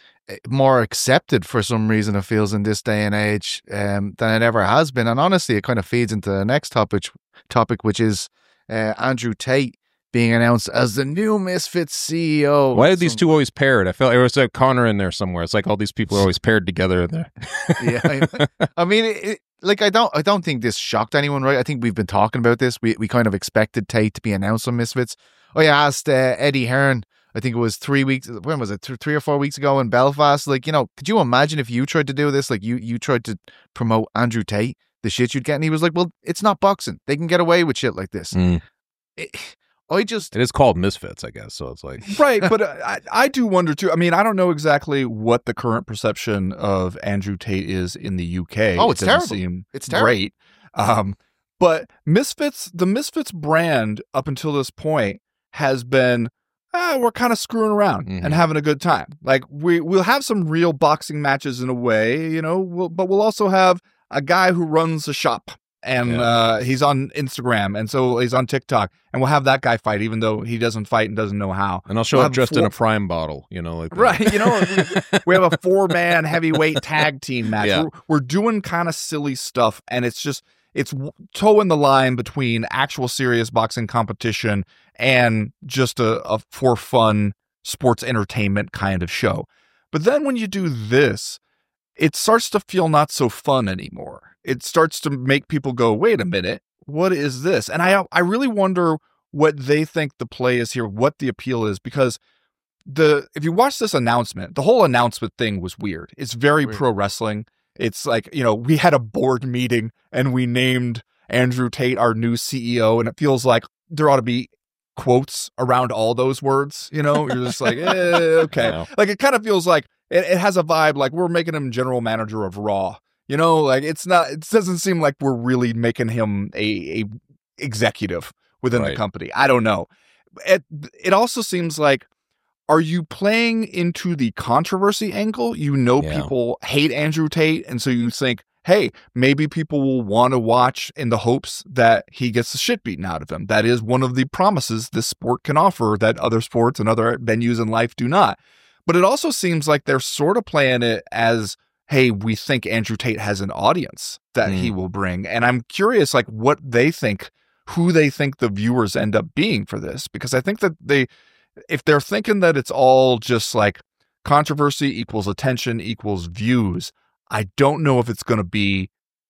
more accepted for some reason, it feels, in this day and age um, than it ever has been. And honestly, it kind of feeds into the next topic, topic which is uh, Andrew Tate being announced as the new Misfits C E O. Why are these two always paired? I felt it was like Connor in there somewhere. It's like all these people are always paired together in there. Yeah, I, I mean, it, it, like I don't, I don't think this shocked anyone, right? I think we've been talking about this. We we kind of expected Tate to be announced on Misfits. I asked uh, Eddie Hearn, I think it was three weeks. When was it? Th- three or four weeks ago in Belfast. Like, you know, could you imagine if you tried to do this? Like, you you tried to promote Andrew Tate, the shit you'd get, and he was like, "Well, it's not boxing. They can get away with shit like this." Mm. It, I just it is called Misfits, I guess. So it's like right, but I I do wonder too. I mean, I don't know exactly what the current perception of Andrew Tate is in the U K. Oh, it's it terrible. Seem it's terrible. Great. Um, but Misfits, the Misfits brand up until this point has been, ah, we're kind of screwing around mm-hmm. and having a good time. Like we we'll have some real boxing matches in a way, you know, we'll, but we'll also have a guy who runs a shop. And yeah. uh, he's on Instagram, and so he's on TikTok, and we'll have that guy fight, even though he doesn't fight and doesn't know how. And I'll show we'll up dressed four... in a Prime bottle, you know, like that. Right. You know, we, we have a four-man heavyweight tag team match. Yeah. We're, we're doing kind of silly stuff, and it's just it's toeing the line between actual serious boxing competition and just a, a for fun sports entertainment kind of show. But then when you do this, it starts to feel not so fun anymore. It starts to make people go, wait a minute, what is this? And I I really wonder what they think the play is here, what the appeal is, because the if you watch this announcement, the whole announcement thing was weird. It's very weird. Pro wrestling. It's like, you know, we had a board meeting and we named Andrew Tate our new C E O, and it feels like there ought to be quotes around all those words. You know, you're just like, eh, okay. Wow. Like it kind of feels like it, it has a vibe like we're making him general manager of Raw. You know, like it's not, it doesn't seem like we're really making him a, a executive within right. the company. I don't know. It, it also seems like, are you playing into the controversy angle? You know, yeah. people hate Andrew Tate. And so you think, hey, maybe people will want to watch in the hopes that he gets the shit beaten out of him. That is one of the promises this sport can offer that other sports and other venues in life do not. But it also seems like they're sort of playing it as, hey, we think Andrew Tate has an audience that mm. he will bring. And I'm curious, like, what they think, who they think the viewers end up being for this. Because I think that they, if they're thinking that it's all just like controversy equals attention equals views, I don't know if it's going to be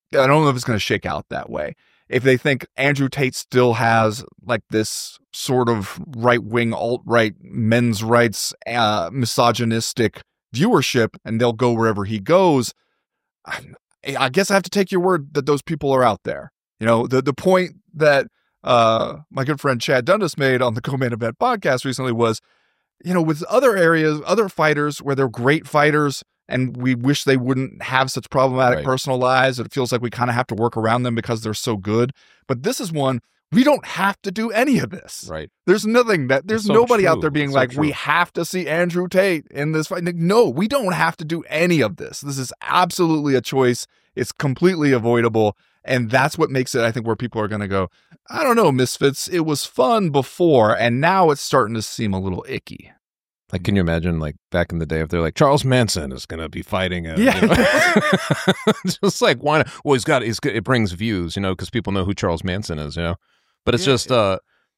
I don't know if it's going to shake out that way. If they think Andrew Tate still has like this sort of right-wing, alt-right, men's rights, uh, misogynistic viewership, and they'll go wherever he goes, I, I guess I have to take your word that those people are out there. You know, the the point that uh, my good friend Chad Dundas made on the Co-Main Event podcast recently was, you know, with other areas, other fighters where they're great fighters, and we wish they wouldn't have such problematic Right. personal lives. It feels like we kind of have to work around them because they're so good. But this is one, we don't have to do any of this. Right. There's nothing that, there's It's so nobody out true. there being It's so like, true. we have to see Andrew Tate in this fight. No, we don't have to do any of this. This is absolutely a choice. It's completely avoidable. And that's what makes it, I think, where people are going to go, I don't know, Misfits, it was fun before, and now it's starting to seem a little icky. Like, can you imagine, like, back in the day, if they're like, Charles Manson is going to be fighting a, Yeah. you know? Just like, why not? Well, he's got, he's, it brings views, you know, because people know who Charles Manson is, you know? But it's Yeah. just, uh,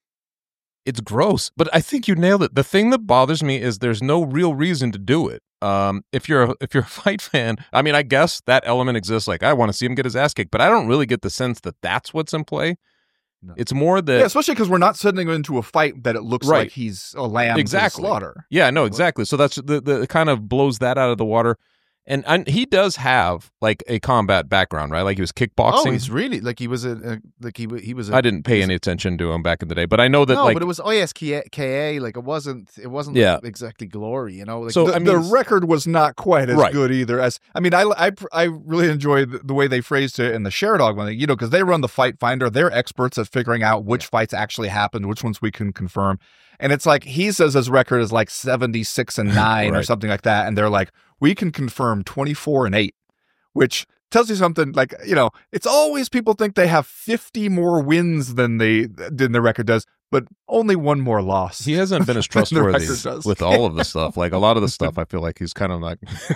it's gross. But I think you nailed it. The thing that bothers me is there's no real reason to do it. Um, if you're a, if you're a fight fan, I mean, I guess that element exists. Like, I want to see him get his ass kicked, but I don't really get the sense that that's what's in play. No. It's more that Yeah, especially because we're not sending him into a fight that it looks Right. like he's a lamb Exactly. to slaughter. Yeah, no, exactly. So that's the the it kind of blows that out of the water. And, and he does have like a combat background, right? Like he was kickboxing. Oh, he's really like he was a, a like he wa- he was. A, I didn't pay any attention to him back in the day, but I know that no, like but it was I S K A. Like it wasn't. It wasn't Yeah. exactly glory. You know. Like, So, the, I mean, the it's- record was not quite as Right. good either. As I mean, I, I, I really enjoyed the, the way they phrased it in the Sherdog one, you know, because they run the Fight Finder. They're experts at figuring out which fights actually happened, which ones we can confirm. And it's like he says his record is like seventy-six and nine or Right. something like that, and they're like, we can confirm twenty-four and eight, which tells you something. Like, you know, it's always people think they have fifty more wins than they than the record does, but only one more loss. he hasn't been as The record trustworthy does. with all of the stuff. Like a lot of the stuff, I feel like he's kind of like.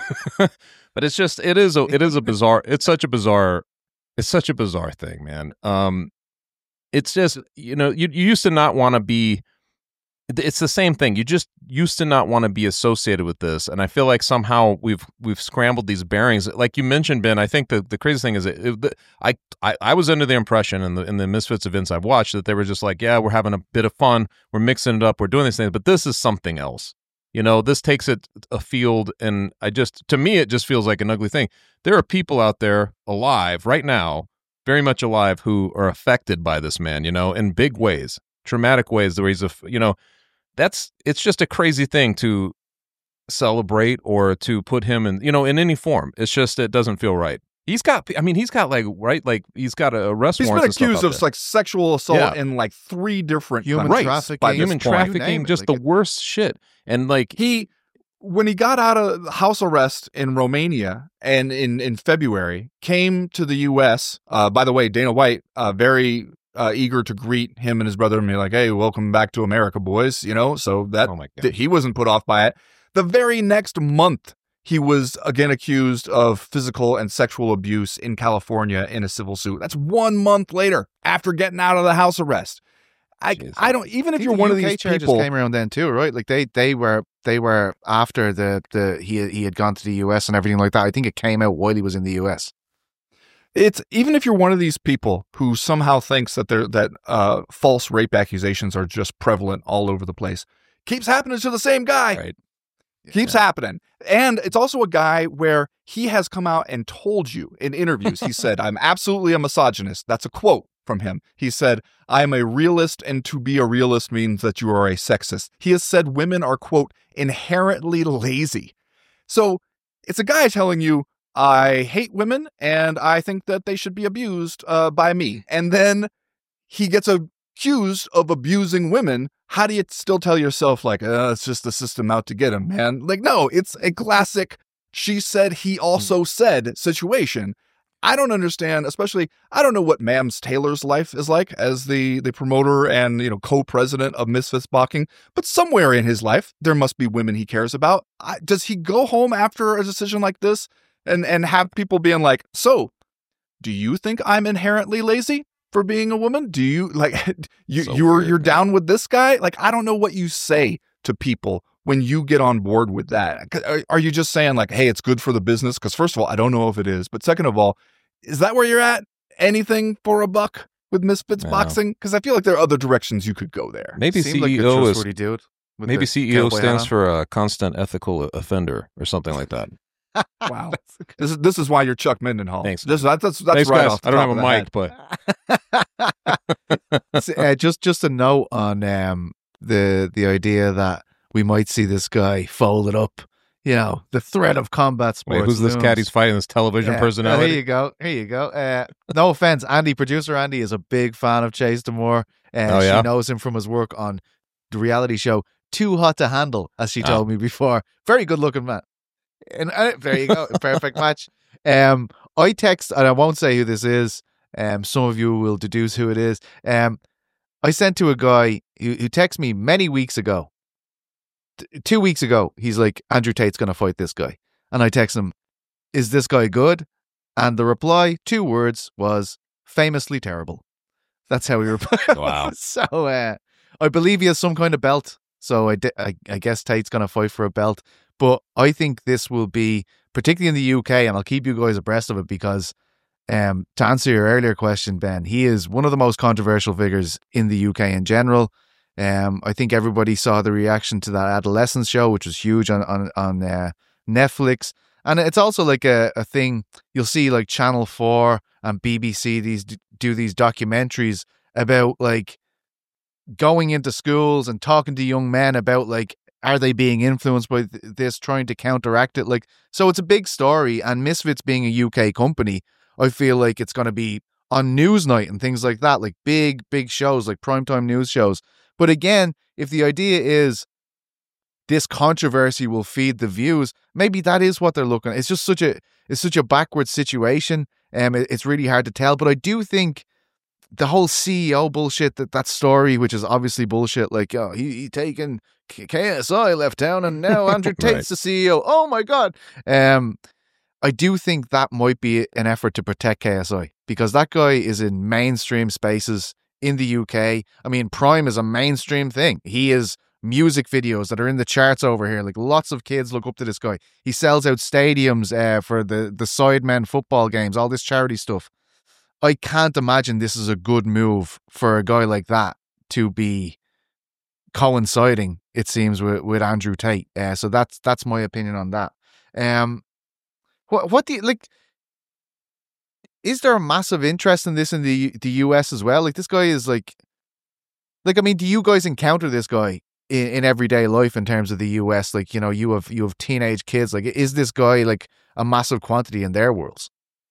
But it's just it is a it is a bizarre. It's such a bizarre. It's such a bizarre thing, man. Um, it's just you know you you used to not want to be. It's the same thing. You just used to not want to be associated with this, and I feel like somehow we've we've scrambled these bearings. Like you mentioned, Ben, I think the, the crazy thing is, it, it, the, I, I I was under the impression in the in the Misfits events I've watched that they were just like, yeah, we're having a bit of fun, we're mixing it up, we're doing these things, but this is something else. You know, this takes it afield, and I just to me it just feels like an ugly thing. There are people out there alive right now, very much alive, who are affected by this man. You know, in big ways, traumatic ways. Where he's a you know. That's it's just a crazy thing to celebrate or to put him in, you know, in any form. It's just it doesn't feel right. He's got, I mean, he's got like right, like he's got a arrest He's warrant. been accused of like sexual assault Yeah. in like three different Human countries trafficking, by this human point. You name trafficking, it, just like the it- worst shit. And like He, when he got out of house arrest in Romania and in, in February, came to the U S. Uh, by the way, Dana White, uh, very uh, eager to greet him and his brother and be like, hey, welcome back to America, boys. You know, so that oh my god, that he wasn't put off by it. The very next month, he was again accused of physical and sexual abuse in California in a civil suit. That's one month later after getting out of the house arrest. I Jesus. I don't even I if think you're the one U of K these charges people. came around then too, right? Like they they were they were after the the he he had gone to the U S and everything like that. I think it came out while he was in the U S. It's even if you're one of these people who somehow thinks that they're that uh, false rape accusations are just prevalent all over the place, keeps happening to the same guy. right? Keeps happening. And it's also a guy where he has come out and told you in interviews, he said, I'm absolutely a misogynist. That's a quote from him. He said, I am a realist, and to be a realist means that you are a sexist. He has said women are, quote, inherently lazy. So it's a guy telling you, I hate women and I think that they should be abused uh, by me. And then he gets accused of abusing women. How do you still tell yourself, like, uh, it's just the system out to get him, man? Like, no, it's a classic she said, he also said situation. I don't understand, especially, I don't know what Mams Taylor's life is like as the, the promoter and, you know, co-president of Misfits Boxing, but somewhere in his life, there must be women he cares about. I, does he go home after a decision like this and, and have people being like, so, do you think I'm inherently lazy for being a woman? Do you, like, you, So you're, weird, you're man. down with this guy? Like, I don't know what you say to people when you get on board with that. Are, are you just saying like, hey, it's good for the business? Because first of all, I don't know if it is, but second of all, Is that where you're at? Anything for a buck with Misfits Yeah. Boxing? Because I feel like there are other directions you could go there. Maybe Seemed like a C E O is trustworthy dude with maybe the C E O cowboy stands hat for a constant ethical offender or something like that. Wow. This is this is why you're Chuck Mindenhall. Thanks. This, that's that's, that's Thanks, right guys. off the I don't top have a of the mic, head. but S- uh, just just a note on um, the the idea that we might see this guy folded up. You know, the threat of combat sports. wait, who's this looms. cat he's fighting? This television Yeah. personality? Oh, here you go. Here you go. Uh, no offense, Andy. Producer Andy is a big fan of Chase Damore. Uh, Oh, yeah? She knows him from his work on the reality show Too Hot to Handle, as she Oh. told me before. Very good looking man. And uh, there you go. Perfect match. Um, I text, and I won't say who this is. Um, some of you will deduce who it is. Um, I sent to a guy who, who texted me many weeks ago. T- two weeks ago, he's like, Andrew Tate's going to fight this guy. And I text him, is this guy good? And the reply, two words, was famously terrible. That's how he replied. Wow. So uh, I believe he has some kind of belt. So I, di- I, I guess Tate's going to fight for a belt. But I think this will be, particularly in the U K, and I'll keep you guys abreast of it because um, to answer your earlier question, Ben, he is one of the most controversial figures in the U K in general. Um, I think everybody saw the reaction to that Adolescence show, which was huge on on, on uh, Netflix. And it's also like a, a thing you'll see like Channel four and B B C these do these documentaries about like going into schools and talking to young men about like, are they being influenced by th- this, trying to counteract it? Like, so it's a big story. And Misfits being a U K company, I feel like it's going to be on Newsnight and things like that, like big, big shows, like primetime news shows. But again, if the idea is this controversy will feed the views, maybe that is what they're looking at. It's just such a, it's such a backward situation. Um, it, it's really hard to tell. But I do think the whole C E O bullshit, that that story, which is obviously bullshit, like, oh, he, he taken K- KSI left town and now Andrew Tate's Right. the C E O. Oh my God. Um, I do think that might be an effort to protect K S I because that guy is in mainstream spaces in the U K. I mean, Prime is a mainstream thing. He is music videos that are in the charts over here. Like lots of kids look up to this guy. He sells out stadiums uh, for the, the Sidemen football games, all this charity stuff. I can't imagine this is a good move for a guy like that to be coinciding, it seems, with, with Andrew Tate. Uh, so that's that's my opinion on that. Um, what what do you like? Is there a massive interest in this in the the U S as well? Like this guy is like, like I mean, do you guys encounter this guy in, in everyday life in terms of the U S? Like, you know, you have you have teenage kids. Like, is this guy like a massive quantity in their worlds?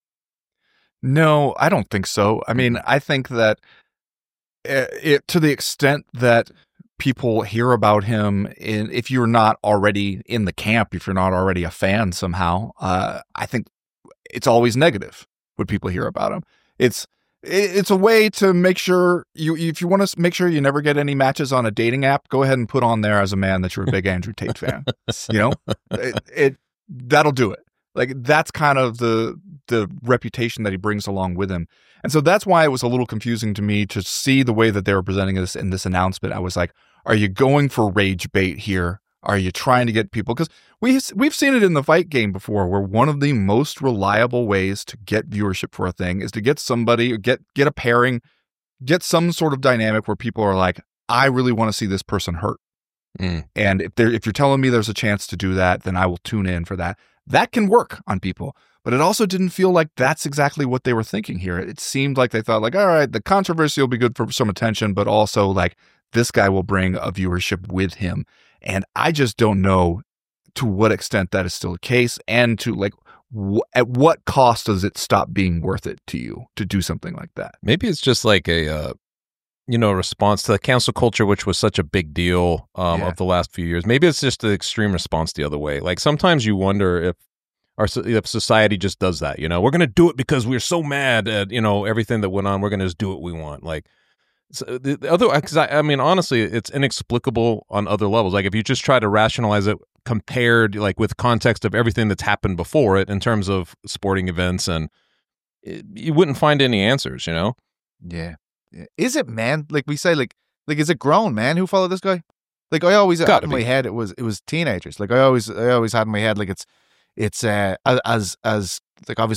No, I don't think so. I mean, I think that uh, it, to the extent that people hear about him, in, if you're not already in the camp, if you're not already a fan somehow, uh, I think it's always negative when people hear about him. It's it, it's a way to make sure you, if you want to make sure you never get any matches on a dating app, go ahead and put on there as a man that you're a big Andrew Tate fan. You know, it, it that'll do it. Like that's kind of the the reputation that he brings along with him. And so that's why it was a little confusing to me to see the way that they were presenting this in this announcement. I was like, are you going for rage bait here? Are you trying to get people? Because we, we've seen it in the fight game before where one of the most reliable ways to get viewership for a thing is to get somebody, get get a pairing, get some sort of dynamic where people are like, I really want to see this person hurt. Mm. And if they're, if you're telling me there's a chance to do that, then I will tune in for that. That can work on people. But it also didn't feel like that's exactly what they were thinking here. It seemed like they thought like, all right, the controversy will be good for some attention, but also like this guy will bring a viewership with him. And I just don't know to what extent that is still the case and to like, w- at what cost does it stop being worth it to you to do something like that? Maybe it's just like a, uh, you know, response to the cancel culture, which was such a big deal um, Yeah. of the last few years. Maybe it's just the extreme response the other way. Like sometimes you wonder if our so- if society just does that. You know, we're going to do it because we're so mad at, you know, everything that went on. We're going to just do what we want. Like so the, the other, because I, I mean, honestly, it's inexplicable on other levels. Like if you just try to rationalize it compared, like with context of everything that's happened before it in terms of sporting events, and it, you wouldn't find any answers. You know. Yeah. Yeah. Is it men? Like we say, like like is it grown men who follow this guy? Like I always had Gotta in my be. head it was it was teenagers. Like I always I always had in my head like it's it's uh as as like obviously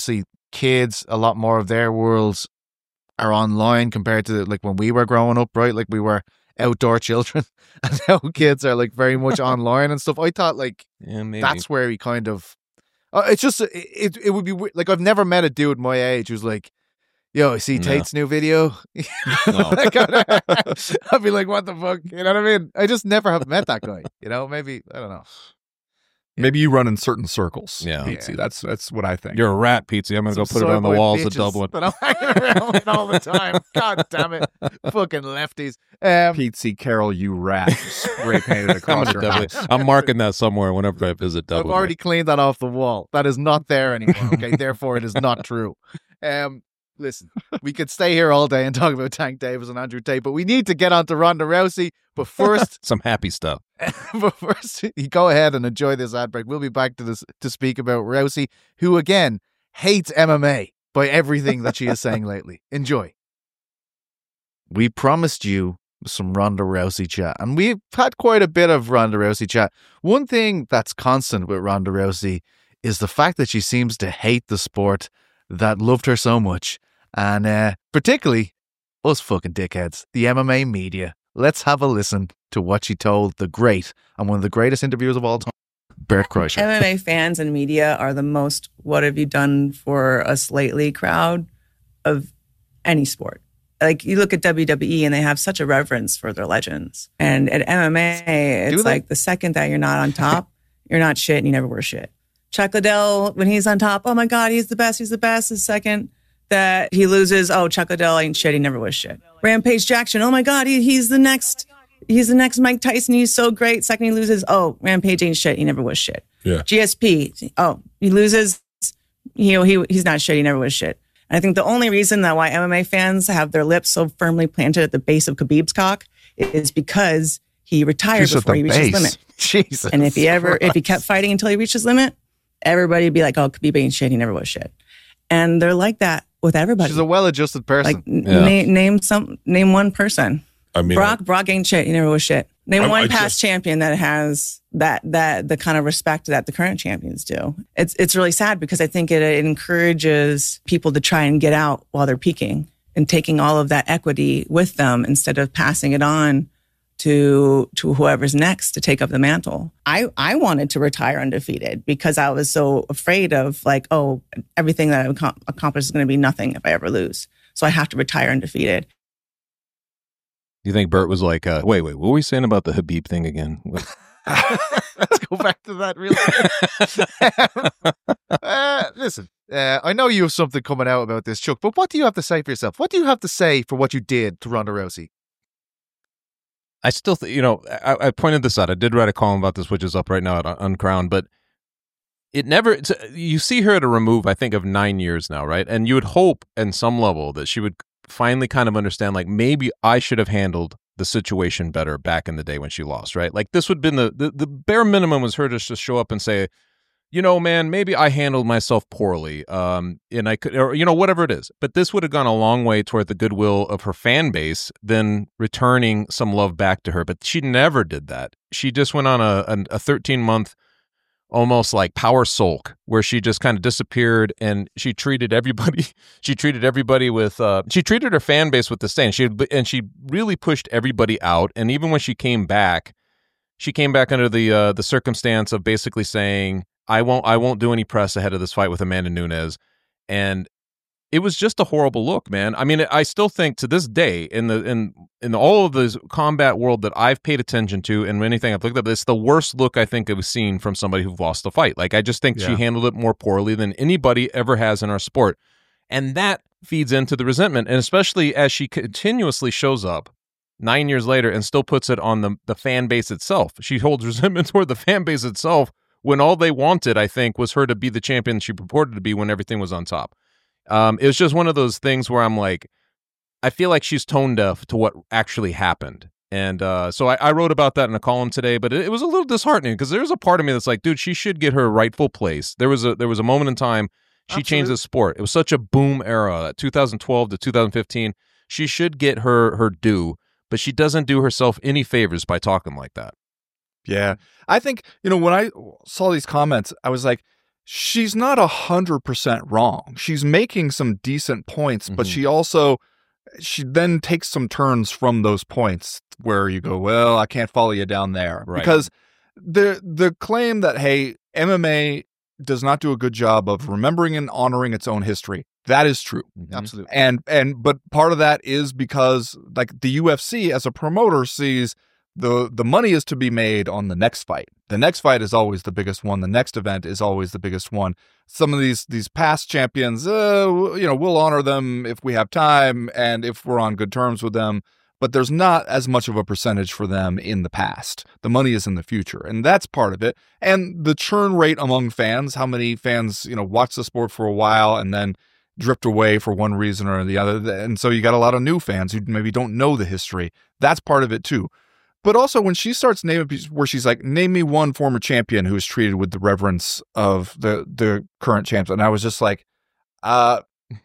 kids, a lot more of their worlds are online compared to like when we were growing up, right? Like we were outdoor children, and now kids are like very much online and stuff. I thought like Yeah, maybe. that's where he kind of. Uh, it's just it, it. It would be weird. Like I've never met a dude my age who's like, "Yo, I see No. Tate's new video." No. Like, I'd be like, "What the fuck?" You know what I mean? I just never have met that guy. You know, maybe I don't know. Maybe you run in certain circles. Yeah. Pizzi. That's that's what I think. You're a rat, Pizzi. I'm gonna go Some put it on the soy boy walls of bitches Dublin. that I'm hanging around with all the time. God damn it, fucking lefties. Um, Pizzi Carroll, you rat. Spray painted I'm, across gonna your definitely- house. I'm marking that somewhere whenever I visit I've Dublin. already cleaned that off the wall. That is not there anymore. Okay, therefore it is not true. Um, listen, we could stay here all day and talk about Tank Davis and Andrew Tate, but we need to get on to Ronda Rousey. But first, Some happy stuff. but first, you go ahead and enjoy this ad break. We'll be back to this to speak about Rousey, who again hates M M A by everything that she is saying lately. Enjoy. We promised you some Ronda Rousey chat, and we've had quite a bit of Ronda Rousey chat. One thing that's constant with Ronda Rousey is the fact that she seems to hate the sport that loved her so much, and uh, particularly us fucking dickheads, the M M A media. Let's have a listen to what she told the great and one of the greatest interviewers of all time, Bert Kreischer. M M A fans and media are the most "what have you done for us lately" crowd of any sport. Like you look at W W E and they have such a reverence for their legends. And at M M A, Do it's they? like the second that you're not on top, you're not shit and you never were shit. Chuck Liddell, when he's on top, oh my God, he's the best, he's the best. The second that he loses, oh, Chuck Liddell ain't shit, he never was shit. Rampage Jackson, oh my God, he, he's the next, he's the next Mike Tyson, he's so great. Second he loses, oh, Rampage ain't shit, he never was shit. Yeah. G S P, oh, he loses, you know, he he's not shit, he never was shit. And I think the only reason that why M M A fans have their lips so firmly planted at the base of Khabib's cock is because he retired Just at before the he reached his base. limit. Jesus. And if he ever, if he kept fighting until he reached his limit, everybody would be like, oh, Khabib ain't shit, he never was shit. And they're like that with everybody. She's a well-adjusted person. Like n- Yeah. name name some name one person. I mean, Brock Brock ain't shit. He never was shit. Name I- one I past just- champion that has that that the kind of respect that the current champions do. It's it's really sad because I think it, it encourages people to try and get out while they're peaking and taking all of that equity with them instead of passing it on to to whoever's next to take up the mantle. I I wanted to retire undefeated because I was so afraid of like, oh, everything that I've accom- accomplished is going to be nothing if I ever lose. So I have to retire undefeated. Do you think Bert was like, uh, wait, wait, what were we saying about the Habib thing again? Let's go back to that real quick. uh, listen, uh, I know you have something coming out about this, Chuck, but what do you have to say for yourself? What do you have to say for what you did to Ronda Rousey? I still, th- you know, I, I pointed this out. I did write a column about this, which is up right now at Uncrowned, but it never, it's, you see her at a remove, I think, of nine years now, right? And you would hope in some level that she would finally kind of understand, like, maybe I should have handled the situation better back in the day when she lost, right? Like, this would have been the, the, the bare minimum was her just to show up and say, you know, man, maybe I handled myself poorly, um, and I could, or, you know, whatever it is. But this would have gone a long way toward the goodwill of her fan base than returning some love back to her. But she never did that. She just went on a a thirteen month, almost like power sulk, where she just kind of disappeared, and she treated everybody. She treated everybody with. Uh, she treated her fan base with disdain. She and she really pushed everybody out. And even when she came back, she came back under the uh, the circumstance of basically saying, I won't I won't do any press ahead of this fight with Amanda Nunes. And it was just a horrible look, man. I mean, I still think to this day in the in in all of this combat world that I've paid attention to and anything I've looked at, it's the worst look I think I've seen from somebody who lost a fight. Like, I just think Yeah. she handled it more poorly than anybody ever has in our sport. And that feeds into the resentment. And especially as she continuously shows up nine years later and still puts it on the, the fan base itself. She holds resentment toward the fan base itself when all they wanted, I think, was her to be the champion she purported to be when everything was on top. Um, it was just one of those things where I'm like, I feel like she's tone deaf to what actually happened. And uh, so I, I wrote about that in a column today, but it, it was a little disheartening because there's a part of me that's like, dude, she should get her rightful place. There was a there was a moment in time she changed the sport. It was such a boom era, two thousand twelve to two thousand fifteen. She should get her her due, but she doesn't do herself any favors by talking like that. Yeah. I think, you know, when I saw these comments, I was like, she's not a hundred percent wrong. She's making some decent points, but Mhm. she also she then takes some turns from those points where you go, well, I can't follow you down there. Right. Because the the claim that, hey, M M A does not do a good job of remembering and honoring its own history, that is true. Mhm. Absolutely. And and but part of that is because like the U F C as a promoter sees the the money is to be made on the next fight. The next fight is always the biggest one. The next event is always the biggest one. Some of these these past champions, uh, you know, we'll honor them if we have time and if we're on good terms with them. But there's not as much of a percentage for them in the past. The money is in the future, and that's part of it. And the churn rate among fans, how many fans, you know, watch the sport for a while and then drift away for one reason or the other. And so you got a lot of new fans who maybe don't know the history. That's part of it too. But also when she starts naming, where she's like, name me one former champion who is treated with the reverence of the, the current champion. And I was just like, uh,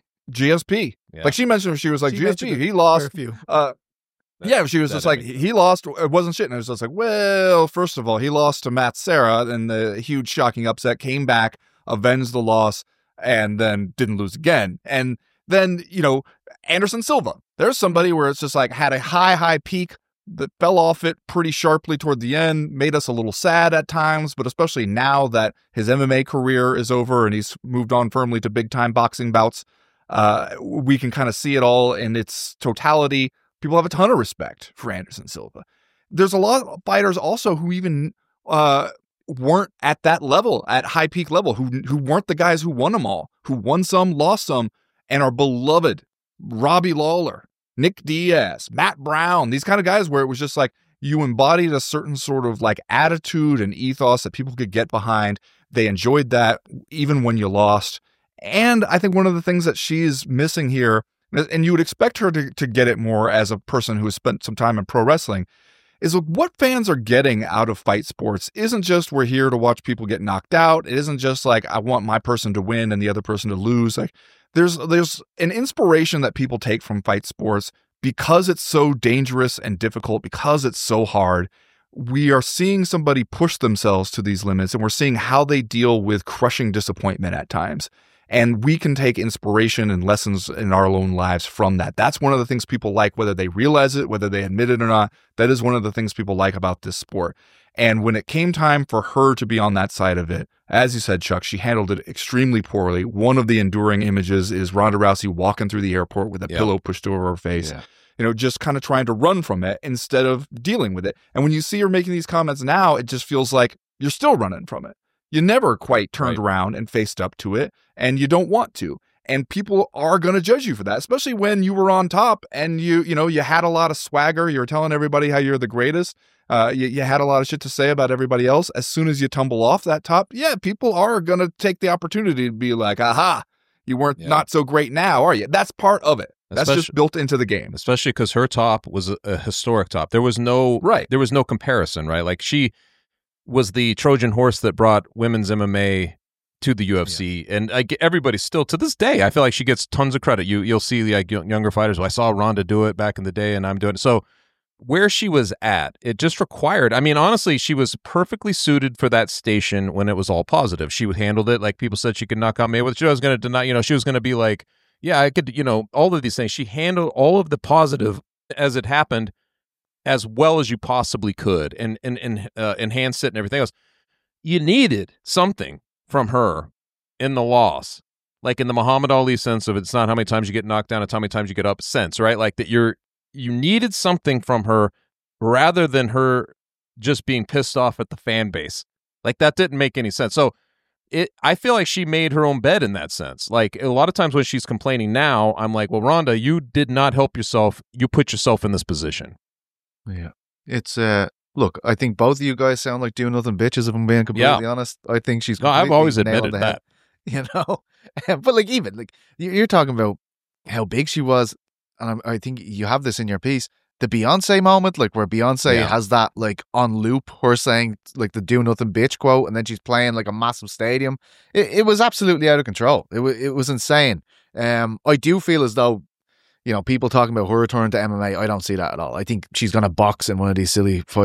G S P. Yeah. Like she mentioned, she was like, She G S P, mentioned it he lost. for a few. Uh, yeah, she was that just like, I mean- he lost. It wasn't shit. And I was just like, well, first of all, he lost to Matt Serra in the huge shocking upset, came back, avenged the loss, and then didn't lose again. And then, you know, Anderson Silva, there's somebody where it's just like had a high, high peak that fell off it pretty sharply toward the end, made us a little sad at times, but especially now that his M M A career is over and he's moved on firmly to big time boxing bouts, uh, we can kind of see it all in its totality. People have a ton of respect for Anderson Silva. There's a lot of fighters also who even uh, weren't at that level, at high peak level, who who weren't the guys who won them all, who won some, lost some, and are beloved. Robbie Lawler, Nick Diaz, Matt Brown, these kind of guys where it was just like you embodied a certain sort of like attitude and ethos that people could get behind. They enjoyed that even when you lost. And I think one of the things that she's missing here, and you would expect her to, to get it more as a person who has spent some time in pro wrestling, is what fans are getting out of fight sports isn't just we're here to watch people get knocked out. It isn't just like I want my person to win and the other person to lose. Like there's there's an inspiration that people take from fight sports because it's so dangerous and difficult, because it's so hard. We are seeing somebody push themselves to these limits, and we're seeing how they deal with crushing disappointment at times. And we can take inspiration and lessons in our own lives from that. That's one of the things people like, whether they realize it, whether they admit it or not. That is one of the things people like about this sport. And when it came time for her to be on that side of it, as you said, Chuck, she handled it extremely poorly. One of the enduring images is Ronda Rousey walking through the airport with a Yeah. pillow pushed over her face. Yeah. You know, just kind of trying to run from it instead of dealing with it. And when you see her making these comments now, it just feels like you're still running from it. You never quite turned Right. around and faced up to it, and you don't want to. And people are going to judge you for that, especially when you were on top and you, you know, you had a lot of swagger. You were telling everybody how you're the greatest. Uh, you, you had a lot of shit to say about everybody else. As soon as you tumble off that top, yeah, people are going to take the opportunity to be like, aha, you weren't Yeah. not so great now, are you? That's part of it. That's just Especially- built into the game. especially because her top was a, a historic top. There was no Right. There was no comparison, right? Like she was the Trojan horse that brought women's M M A to the U F C, and like everybody still to this day, I feel like she gets tons of credit. You you'll see like young- younger fighters. Well, I saw Ronda do it back in the day, and I'm doing it. So where she was at, it just required. I mean, honestly, she was perfectly suited for that station when it was all positive. She handled it like people said she could knock out Mayweather. She was going to deny. You know, she was going to be like, yeah, I could. You know, all of these things. She handled all of the positive as it happened as well as you possibly could, and and and uh, enhance it and everything else. You needed something from her in the loss, like in the Muhammad Ali sense of it's not how many times you get knocked down, it's how many times you get up sense, right? Like that you're you needed something from her rather than her just being pissed off at the fan base. Like that didn't make any sense. So it I feel like she made her own bed in that sense. Like a lot of times when she's complaining now, I'm like, well, Rhonda, you did not help yourself. You put yourself in this position. Yeah. It's, uh, look, I think both of you guys sound like do nothing bitches, if I'm being completely honest. I think she's No, I've completely always nailed admitted the that. head, you know? But like, even like you- you're talking about how big she was, and I'm, I think you have this in your piece. The Beyonce moment, like where Beyonce Yeah. has that like on loop, her saying like the "do nothing bitch" quote, and then she's playing like a massive stadium. It, it was absolutely out of control. It was it was insane. Um, I do feel as though, you know, people talking about her return to M M A, I don't see that at all. I think she's gonna box in one of these silly fights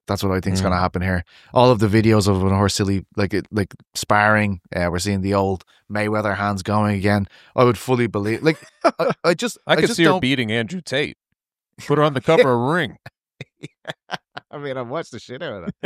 That's what I think is Mm. going to happen here. All of the videos of when her silly, like it, like sparring, uh, we're seeing the old Mayweather hands going again. I would fully believe. Like, I, I just, I could just see her don't- beating Andrew Tate. Put her on the cover of Ring. I mean, I've watched the shit out of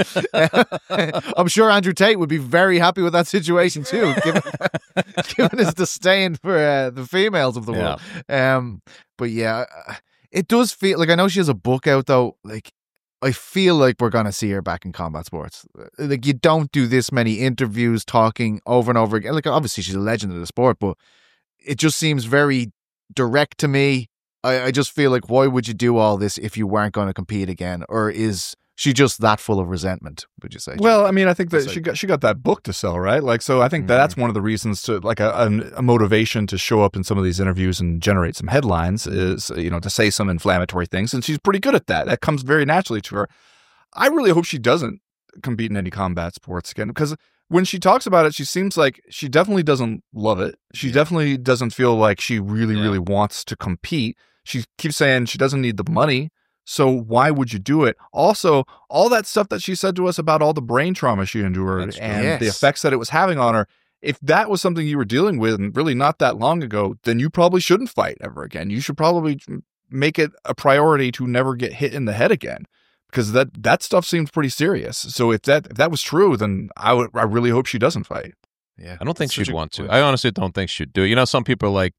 it. I'm sure Andrew Tate would be very happy with that situation too, given, given his disdain for uh, the females of the world. Um, but yeah, it does feel like I know she has a book out though. Like, I feel like we're gonna see her back in combat sports. Like, you don't do this many interviews talking over and over again. Like, obviously she's a legend of the sport, but it just seems very direct to me. I, I just feel like, why would you do all this if you weren't going to compete again? Or is she just that full of resentment, would you say? Well, I mean, I think that It's she like- got she got that book to sell, right? Like, so I think that that's one of the reasons to like a, a, a motivation to show up in some of these interviews and generate some headlines is, you know, to say some inflammatory things, and she's pretty good at that. That comes very naturally to her. I really hope she doesn't compete in any combat sports again, because when she talks about it, she seems like she definitely doesn't love it. She definitely doesn't feel like she really, Yeah. really wants to compete. She keeps saying she doesn't need the money. So why would you do it? Also, all that stuff that she said to us about all the brain trauma she endured That's true. and the Yes. effects that it was having on her, if that was something you were dealing with and really not that long ago, then you probably shouldn't fight ever again. You should probably make it a priority to never get hit in the head again, because that that stuff seems pretty serious. So if that if that was true, then I would I really hope she doesn't fight. Yeah, I don't think that's such she'd a want good to. point. I honestly don't think she'd do it. You know, some people are like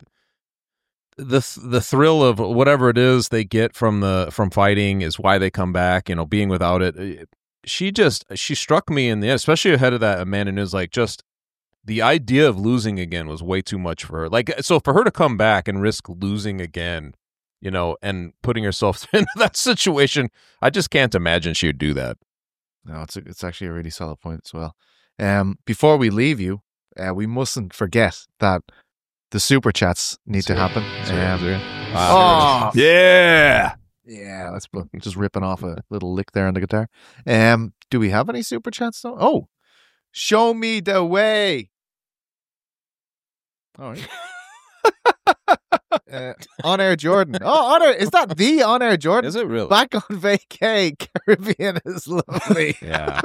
the th- the thrill of whatever it is they get from the from fighting is why they come back. You know, being without it, she just she struck me in the end, especially ahead of that Amanda Nunes. Like, just the idea of losing again was way too much for her. Like, so for her to come back and risk losing again, you know, and putting herself into that situation, I just can't imagine she would do that. No, it's a, it's actually a really solid point as well. Um, before we leave you, uh, we mustn't forget that the super chats need to happen. Um, oh, Yeah. yeah, that's bu- just ripping off a little lick there on the guitar. Um, do we have any super chats though? Oh, show me the way. All right. uh, on air Jordan. Oh, on air, is that the on air Jordan? Is it really? Back on vacay, Caribbean is lovely. Yeah.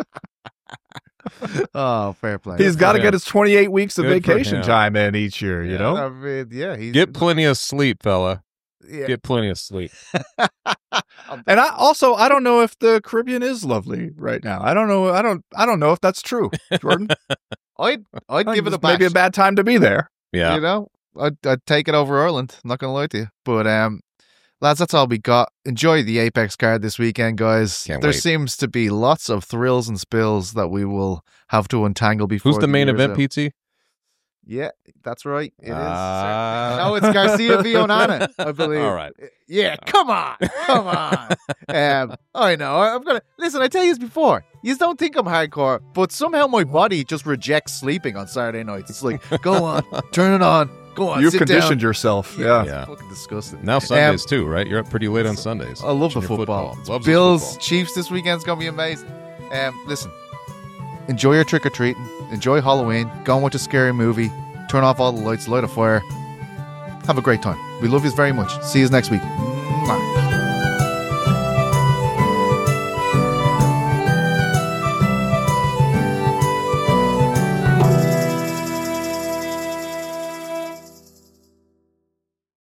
Oh, fair play. He's got to him. get his twenty-eight weeks of Good for vacation him. time in each year, you Yeah. know? I mean, yeah, he's Get plenty of sleep, fella. yeah. Get plenty of sleep. And I also I don't know if the Caribbean is lovely right now. I don't know. I don't I don't know if that's true, Jordan. I'd I'd I give think it a it's maybe a bash. bad time to be there. Yeah. You know, I'd I'd take it over Ireland. I'm not gonna lie to you, but um, lads, that's all we got. Enjoy the Apex card this weekend, guys. Can't there wait. seems to be lots of thrills and spills that we will have to untangle before. Who's the main year's event, out. P T? Yeah, that's right. It is. Ah. No, it's Garcia v Onana, I believe. All right. Yeah, come on, come on. um, I know. I'm gonna listen. I tell you this before. You don't think I'm hardcore, but somehow my body just rejects sleeping on Saturday nights. It's like, go on, turn it on, go on. You've sit conditioned down. yourself. Yeah. Yeah. It's fucking disgusting. Now Sundays too, right? You're up pretty late on Sundays. I love the Watching your football. Loves the Bills, football. Chiefs this weekend's gonna be amazing. Um, listen, enjoy your trick or treating, enjoy Halloween, go and watch a scary movie, turn off all the lights, light a fire. Have a great time. We love you very much. See you next week.